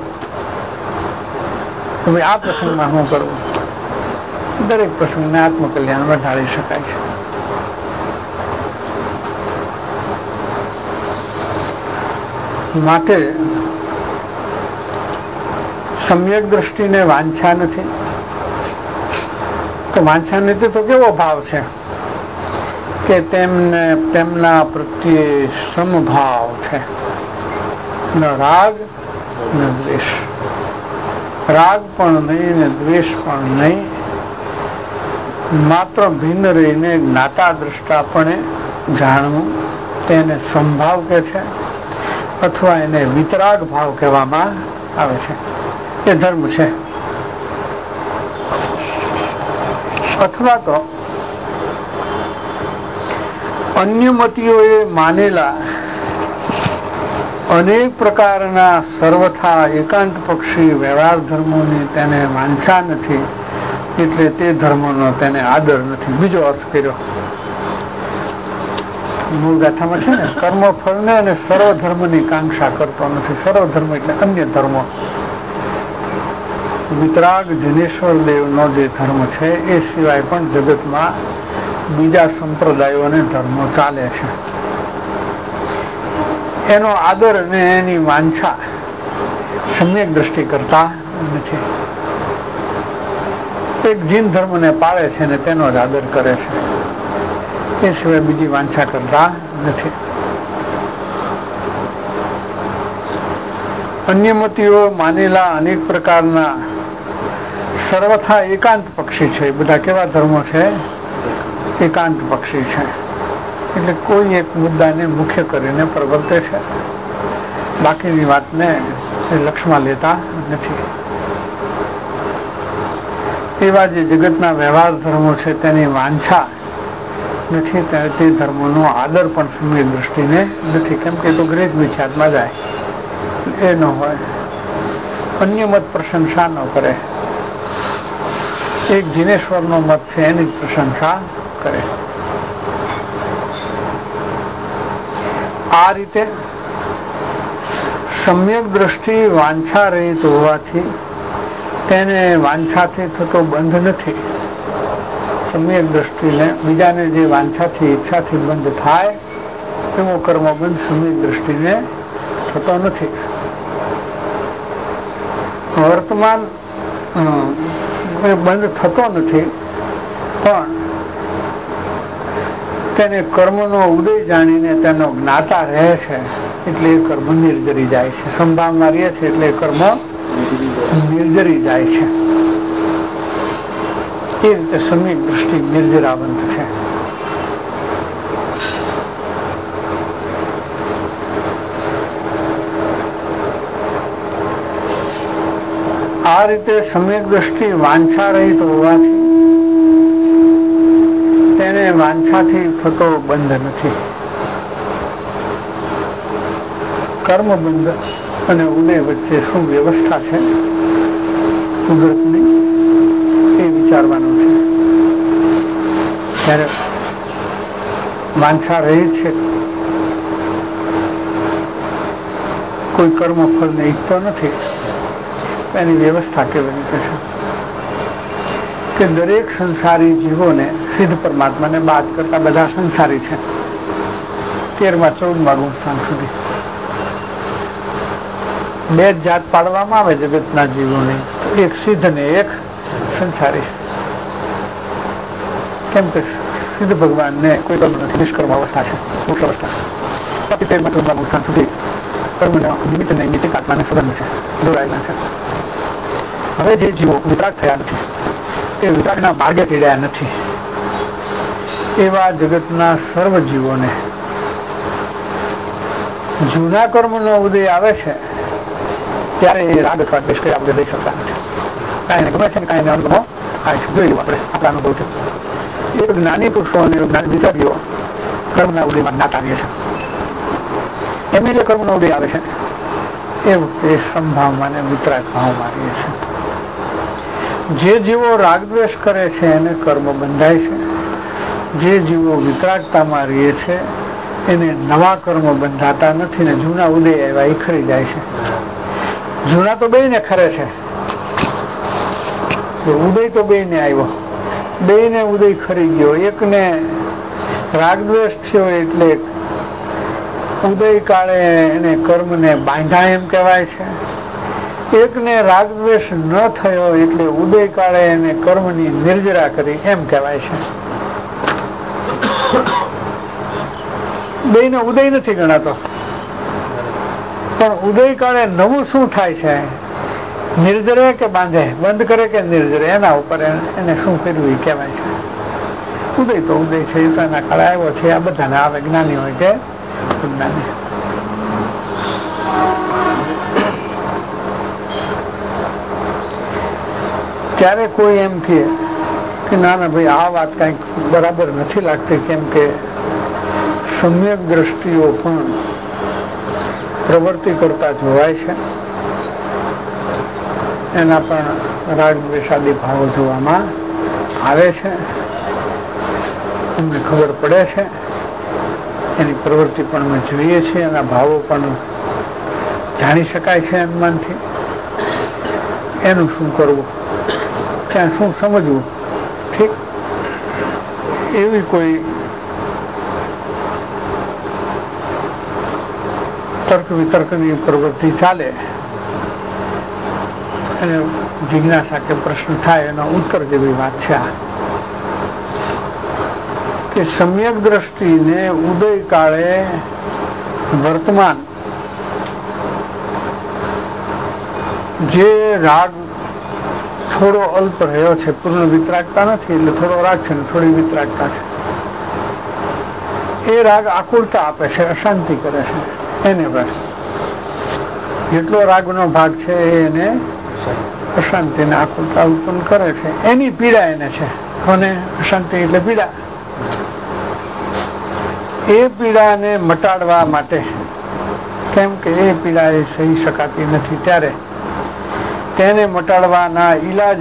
તમે આ પ્રસંગમાં શું કરવું, દરેક પ્રસંગને આત્મકલ્યાણમાં ઢાળી શકાય છે. માટે સમ્યક દ્રષ્ટિને વાંછા નથી. તો વાંછા નથી તો કેવો ભાવ છે કે તેમને તેમના પ્રત્યે સમભાવ છે. ન રાગ ન દ્વેષ, રાગ પણ નહીં ને દ્વેષ પણ નહીં. માત્ર ભિન્ન રહીને જ્ઞાતા દ્રષ્ટાપણે જાણવું તેને સમભાવ કહે છે, અથવા એને વિતરાગ ભાવ કહેવામાં આવે છે. એ ધર્મ છે. અથવા તો અન્ય મતીઓએ માનેલા અનેક પ્રકારના સર્વથા એકાંત પક્ષી વ્યવહાર ધર્મોની તેને વાંછા નથી, એટલે તે ધર્મોનો તેને આદર નથી. બીજો અર્થ કર્યો મૂળ ગાથામાં છે ને, કર્મ ફળને અને સર્વધર્મની કાંક્ષા કરતો નથી. સર્વધર્મ એટલે અન્ય ધર્મો. વિતરાગ જિનેશ્વર દેવનો જે ધર્મ છે એ સિવાય પણ જગતમાં બીજા સંપ્રદાયોને ધર્મો ચાલે છે. એનો આદર અને એની વાંછા સમ્યક દ્રષ્ટિ કરતા નથી. એક જીન ધર્મને પાળે છે ને તેનો જ આદર કરે છે, એ સિવાય બીજી વાંછા કરતા નથી. અન્યમતીઓ માનેલા અનેક પ્રકારના સર્વથા એકાંત પક્ષી છે. બધા કેવા ધર્મો છે? એકાંત પક્ષી છે. એટલે કોઈ એક મુદ્દાને મુખ્ય કરીને પ્રવર્તે છે, બાકીની વાતને લક્ષમાં લેતા નથી. એવા જે જગતના વ્યવહાર ધર્મો છે તેની વાંછા નથી, તે ધર્મોનો આદર પણ સમ્યક દ્રષ્ટિને નથી. કેમ કે તો ગ્રેટ મિથ્યાત્મા જાય એ ન હોય. અન્ય મત પ્રશંસા ન કરે, એક જીનેશ્વરનો મત છે એની જ પ્રશંસા કરે. આ રીતે સમ્યક દ્રષ્ટિ વાંછા રહિત હોવાથી તેને વાંછાથી થતો બંધ નથી. સમ્યક દ્રષ્ટિને બીજાને જે વાંછાથી ઈચ્છાથી બંધ થાય એવો કર્મબંધ સમ્યક દ્રષ્ટિને થતો નથી. વર્તમાન બંધ થતો નથી, પણ તેને કર્મનો ઉદય જાણીને તેનો જ્ઞાતા રહે છે એટલે એ કર્મ નિર્જરી જાય છે. સંભાવના રહે છે એટલે એ કર્મ નિર્જરી જાય છે. એ રીતે સમ્યક દ્રષ્ટિ નિર્જરાવંત છે. આ રીતે સમ્યક દ્રષ્ટિ વાંછા રહિત હોવાથી તેને વાંછાથી થતો બંધ નથી. કર્મ બંધ અને ઉદય વચ્ચે શું વ્યવસ્થા છે કુદરતની એ વિચારવાનું છે. ત્યારે વાંછા રહિત છે, કોઈ કર્મ ફળને ઈચ્છતો નથી, એની વ્યવસ્થા કેવી રીતે છે કે દરેક સંસારી જીવોને સિદ્ધ પરમાત્માને બાદ કરતા બધા સંસારી છે. 13માં 14માં ગુણસ્થાન સુધી બે જ જાત પાડવામાં આવે જગતના જીવોને, એક સિદ્ધ ને એક સંસારી. કેમ કે સિદ્ધ ભગવાનને કોઈ કર્મ નથી, નિષ્કર્મ અવસ્થા છે, મોક્ષ અવસ્થા. 13માં 14માં ગુણસ્થાન સુધી કર્મના નિમિત્ત નૈમિત્તિક આત્માને સંબંધ છે, જોડાયેલા છે. હવે જે જીવો વિતરાગ થયા નથી, એ વિતરાગના માર્ગે ચડ્યા નથી, એવા જગતના સર્વ જીવોને જૂના કર્મનો ઉદય આવે છે ત્યારે એ રાગ અથવા દ્વેષ કર્યા વગર રહી શકતા નથી. કાંઈ ગમે છે ને કાંઈ અનુભવો થાય છે, જોઈ આપણે આપણા અનુભવથી. એ જ્ઞાની પુરુષો અને જ્ઞાની વિચારીઓ કર્મના ઉદયમાં નાટાવીએ છે. એમને જે કર્મનો ઉદય આવે છે એ વખતે સંભાવમાં અને વિતરાગ ભાવમાં રહીએ છે. જે જીવો રાગદ્વેષ કરે છે એને કર્મ બંધાય છે. જે જીવો વિતરાગતામાં રહે છે એને નવા કર્મ બંધાતા નથી ને જૂના ઉદય આવ્યા એ ખરી જાય છે. જૂના તો બેયને ખરે છે, ઉદય તો બેયને આવ્યો, બેયને ઉદય ખરી ગયો. એકને રાગદ્વેષ થયો એટલે ઉદય કાળે એને કર્મને બાંધા એમ કહેવાય છે. એકને રાગદ્વેષ ન થયો એટલે ઉદય કાળે એને કર્મની નિર્જરા કરી એમ કહેવાય છે. બેયને ઉદય નથી ગણાતો, પણ ઉદય કાળે નવું શું થાય છે, નિર્જરે કે બાંધે, બંધ કરે કે નિર્જરે, એના ઉપર એને શું કર્યું એ કહેવાય છે. ઉદય તો ઉદય છે, એ તો એના કાળે આવ્યો છે. આ બધાને આવે, જ્ઞાની હોય કે જ્ઞાની. ત્યારે કોઈ એમ કહે કે ના ના ભાઈ આ વાત કંઈક બરાબર નથી લાગતી, કેમ કે સમ્યક દ્રષ્ટિઓ પણ પ્રવૃત્તિ કરતા જોવાય છે, એના પણ રાગ દ્વેષાદી ભાવો જોવામાં આવે છે, અમને ખબર પડે છે, એની પ્રવૃત્તિ પણ અમે જોઈએ છીએ, એના ભાવો પણ જાણી શકાય છે અનુમાનથી. એનું શું કરવું, ત્યાં શું સમજવું? ઠીક, એવી કોઈ તર્ક વિતર્કની પ્રવૃત્તિ ચાલે અને જિજ્ઞાસા કે પ્રશ્ન થાય, એનો ઉત્તર જેવી વાત છે આ કે સમ્યક દ્રષ્ટિને ઉદય કાળે વર્તમાન જે રાગ થોડો અલ્પ રહ્યો છે, પૂર્ણ વિતરાગતા નથી એટલે થોડો રાગ છે ને થોડી વિતરાગતા છે, એ રાગ આકુળતા આપે છે, અશાંતિ કરે છે. એને બસ જેટલો રાગનો ભાગ છે એને અશાંતિ ને આકુળતા ઉત્પન્ન કરે છે, એની પીડા એને છે. કોને? અશાંતિ એટલે પીડા. એ પીડાને મટાડવા માટે, કેમ કે એ પીડા એ સહી શકાતી નથી, ત્યારે તેને મટાડવાના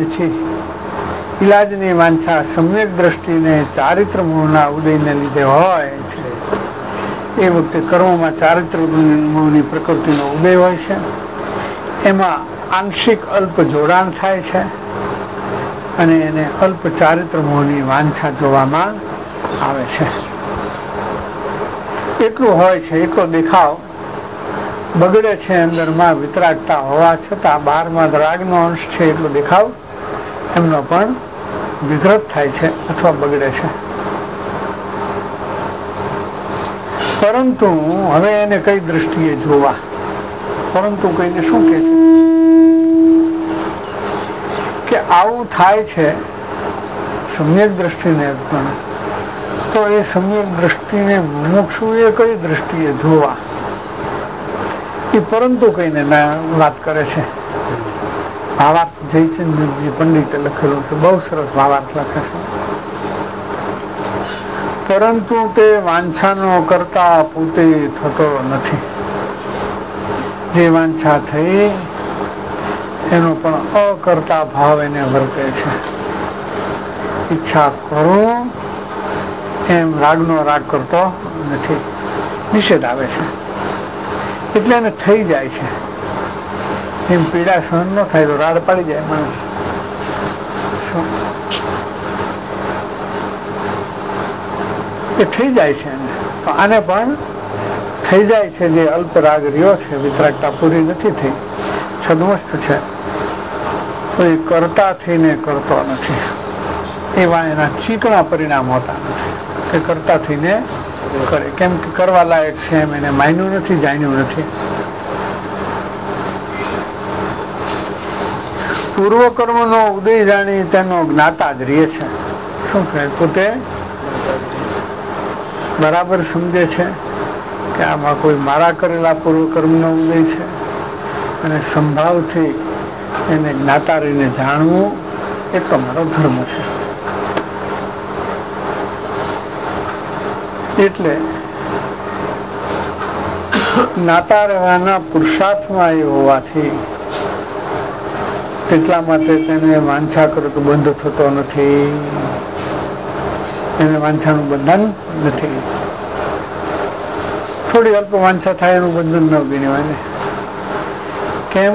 ઈલાજની વાંછા સમ્યક દ્રષ્ટિને ચારિત્ર મૂળના ઉદયને લીધે હોય છે. એ વખતે કર્મોમાં ચારિત્ર મૂળની પ્રકૃતિનો ઉદય હોય છે, એમાં આંશિક અલ્પ જોડાણ થાય છે અને એને અલ્પ ચારિત્ર મૂળની વાંછા જોવામાં આવે છે. એટલું હોય છે, એટલો દેખાવ બગડે છે. અંદરમાં વિતરાગતા હોવા છતાં બહારમાં રાગનો અંશ છે, એટલો દેખાવ એમનો પણ વિકૃત થાય છે અથવા બગડે છે. પરંતુ હવે એને કઈ દ્રષ્ટિએ જોવા? પરંતુ કઈને શું કહે છે કે આવું થાય છે સમ્યક દ્રષ્ટિને અર્પણ, તો એ સમ્યક દ્રષ્ટિને મુમુક્ષુએ કઈ દ્રષ્ટિએ જોવા એ પરંતુ કહીને વાત કરે છે. ભાવાર્થ જયચંદ્રજી પંડિતે લખેલું છે, બહુ સરસ ભાવાર્થ લખે છે. પરંતુ તે વાંછાનો કરતા પોતે થતો નથી. જે વાંછા થઈ એનો પણ અકર્તા ભાવ એને વર્તે છે. ઈચ્છા કરું એમ રાગનો રાગ કરતો નથી, નિષેધ આવે છે. એટલે એને થઈ જાય છે. એમ પીડા સહન ન થાય તો રાડ પાડી જાય માણસ. એ થઈ જાય છે એને. તો આને પણ થઈ જાય છે. જે અલ્પ રાગ રહ્યો છે, વિતરાગતા પૂરી નથી થઈ, છદમસ્ત છે, તો એ કરતા થઈને કરતો નથી. એવા એના ચીકણા પરિણામ હોતા નથી કે કરતા થઈને કરે. કેમ કે કરવા લાયક છે એમ એને માન્યું નથી, જાણ્યું નથી. પૂર્વકર્મનો ઉદય જાણી તેનો જ્ઞાતા જ રહે છે. શું કહે? પોતે બરાબર સમજે છે કે આમાં કોઈ મારા કરેલા પૂર્વકર્મનો ઉદય છે, અને સંભાવથી એને જ્ઞાતા રહીને જાણવું એ તો મારો ધર્મ છે. એટલે જ્ઞાતા રહેવાના પુરુષાર્થમાં એ હોવાથી તેટલા માટે તેને વાંછા કરો તો બંધ થતો નથી. એને વાંછાનું બંધન નથી. થોડી અલ્પ વાંછા થાય એનું બંધન ન ગણવાય. કેમ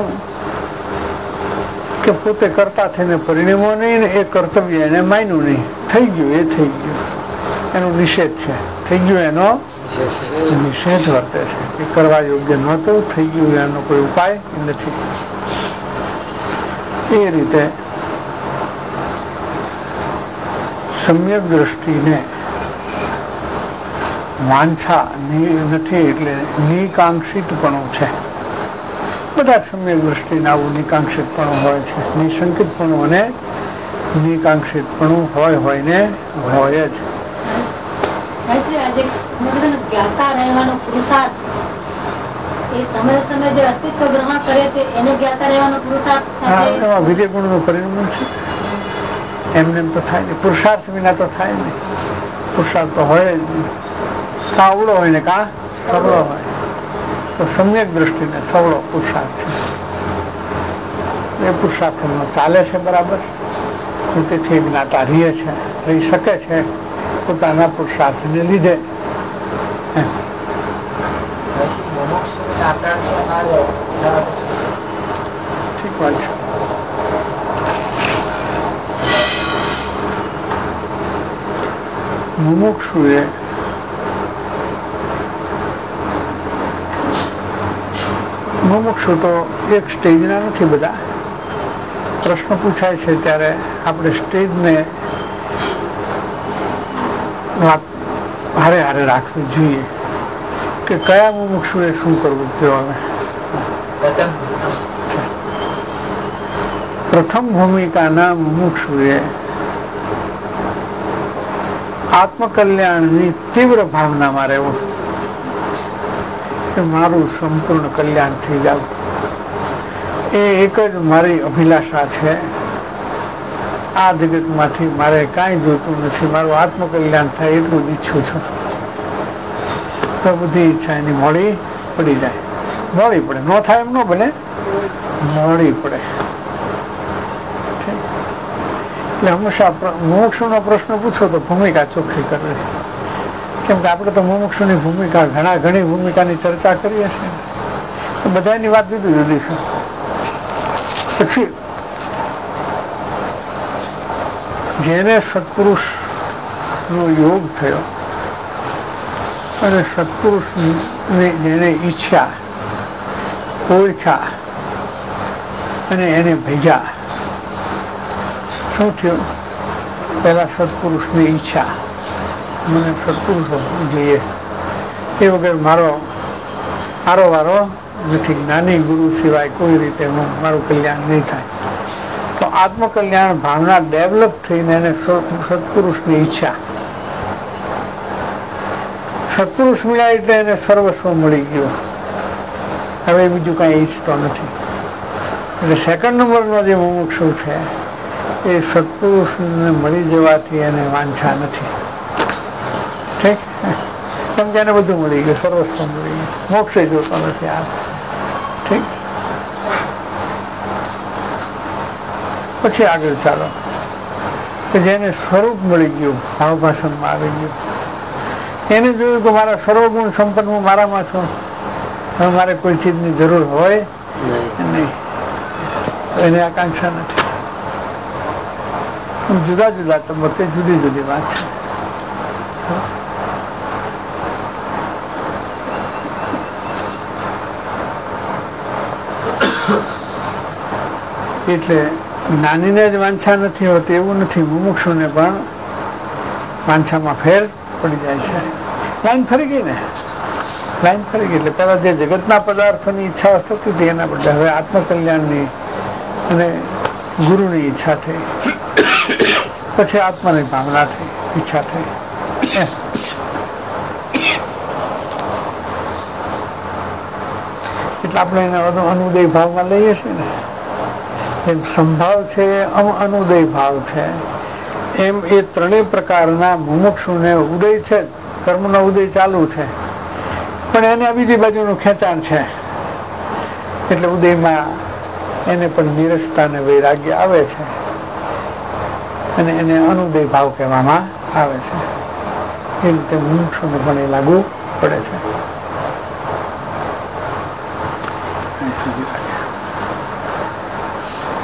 કે પોતે કરતા થઈને પરિણમો નહીં ને એ કર્તવ્ય એને માન્યું નહીં. થઈ ગયું એ થઈ ગયું, એનો નિષેધ છે. થઈ ગયું એનો નિષેધ વર્તે છે. એ કરવા યોગ્ય નહોતું, થઈ ગયું એનો કોઈ ઉપાય નથી. એ રીતે સમ્યક દ્રષ્ટિને વાંછા નથી, એટલે નિકાંક્ષિતપણું છે. બધા સમ્યક દ્રષ્ટિને આવું નિકાંક્ષિતપણું હોય છે. નિશંકિતપણું અને નિકાંક્ષિતપણું હોય ને હોય જ. જ્ઞાતા રહેવાનો પુરુષાર્થ એ સમય સમય જે અસ્તિત્વ ગ્રહણ કરે છે એને જ્ઞાતા રહેવાનો પુરુષાર્થ વિજય ગુણ નું પરિણામ છે. એમને એમ તો થાય નહીં. પુરુષાર્થ વિના તો થાય નહીં. પુરુષાર્થ તો હોય જ નહીં. કાં અવળો હોય ને કાં સવળો હોય. તો સમ્યક દ્રષ્ટિને સવળો પુરુષાર્થ છે. એ પુરુષાર્થ ચાલે છે બરાબર. તેથી જ્ઞાતા રહે છે, રહી શકે છે પોતાના પુરુષાર્થને લીધે. ઠીક વાત છે. મુમુક્ષુએ મુમુક્ષુ તો એક સ્ટેજના નથી બધા. પ્રશ્ન પૂછાય છે ત્યારે આપણે સ્ટેજને વાત હારે હારે રાખવી જોઈએ કે કયા મુમુક્ષુએ શું કરવું. કયો હવે પ્રથમ ભૂમિકાના મુમુક્ષુએ આત્મકલ્યાણની તીવ્ર ભાવનામાં રહેવું કે મારું સંપૂર્ણ કલ્યાણ થઈ જાવ. એ એક જ મારી અભિલાષા છે. આ જગતમાંથી મારે કાંઈ જોતું નથી. મારું આત્મકલ્યાણ થાય એટલું જ ઈચ્છું છું. તો બધી ઈચ્છા એની મોડી પડી જાય. મોડી પડે, ન થાય એમ ન બને, મોડી પડે. એટલે હંમેશા મુમુક્ષુનો પ્રશ્ન પૂછો તો ભૂમિકા ચોખ્ખી કરવી. કેમ કે આપણે તો મુમુક્ષુની ભૂમિકા ઘણી ભૂમિકાની ચર્ચા કરીએ છીએ. તો બધાની વાત જુદી જુદી છે. પછી જેને સત્પુરુષનો યોગ થયો અને સત્પુરુષની જેને ઈચ્છા ઓળખ્યા અને એને ભેજા, શું થયું? પહેલા સત્પુરુષની ઈચ્છા, મને સત્પુરુષો જોઈએ, એ વગર મારો વારો નથી. જ્ઞાની ગુરુ સિવાય કોઈ રીતે મારું કલ્યાણ નહીં થાય. તો આત્મકલ્યાણ ભાવના ડેવલપ થઈને એને સત્પુરુષની ઈચ્છા, સત્પુરુષ મળ્યા એટલે એને સર્વસ્વ મળી ગયું, હવે બીજું કઈ ઈચ્છતો નથી. એટલે સેકન્ડ નંબરનો જે મુમુક્ષુ છે એ સત્પુરુષને મળી જવાથી એને વાંછા નથી. ઠીક, કેમ કે એને બધું મળી ગયું, સર્વસ્વ મળી ગયું, મોક્ષે જોતો નથી આ. ઠીક, પછી આગળ ચાલો કે જેને સ્વરૂપ મળી ગયું, ભાવભાષણમાં આવી ગયું, એને જોયું કે મારા સર્વગુણ સંપન્ન હું મારામાં છું, હવે મારે કોઈ ચીજની જરૂર હોય નહીં, એની આકાંક્ષા નથી. જુદા જુદા તબક્કે જુદી જુદી વાત છે. એટલે જ્ઞાનીને જ વાંછા નથી હોતી એવું નથી, મુમુક્ષુને પણ વાંછામાં ફેર પડી જાય છે. લાઈન ફરી ગઈ ને, લાઈન ફરી ગઈ. એટલે પેલા જે જગતના પદાર્થોની ઈચ્છા થતી હતી એના બદલે હવે આત્મકલ્યાણની અને ગુરુની ઈચ્છા થઈ, પછી આત્માની ભાવના થઈ, ઈચ્છા થઈ. એટલે આપણે એને અનુદય ભાવમાં લઈએ છીએ ને, એમ સંભાવ છે, અનુદય ભાવ છે, એમ એ ત્રણેય પ્રકારના મુમુક્ષુને ઉદય છે, કર્મનો ઉદય ચાલુ છે, પણ એને બીજી બાજુનું ખેંચાણ છે. એટલે ઉદયમાં એને પણ નિરસતા ને વૈરાગ્ય આવે છે અને એને અનુદય ભાવ કહેવામાં આવે છે. એ રીતે મુમુક્ષુને પણ એ લાગુ પડે છે.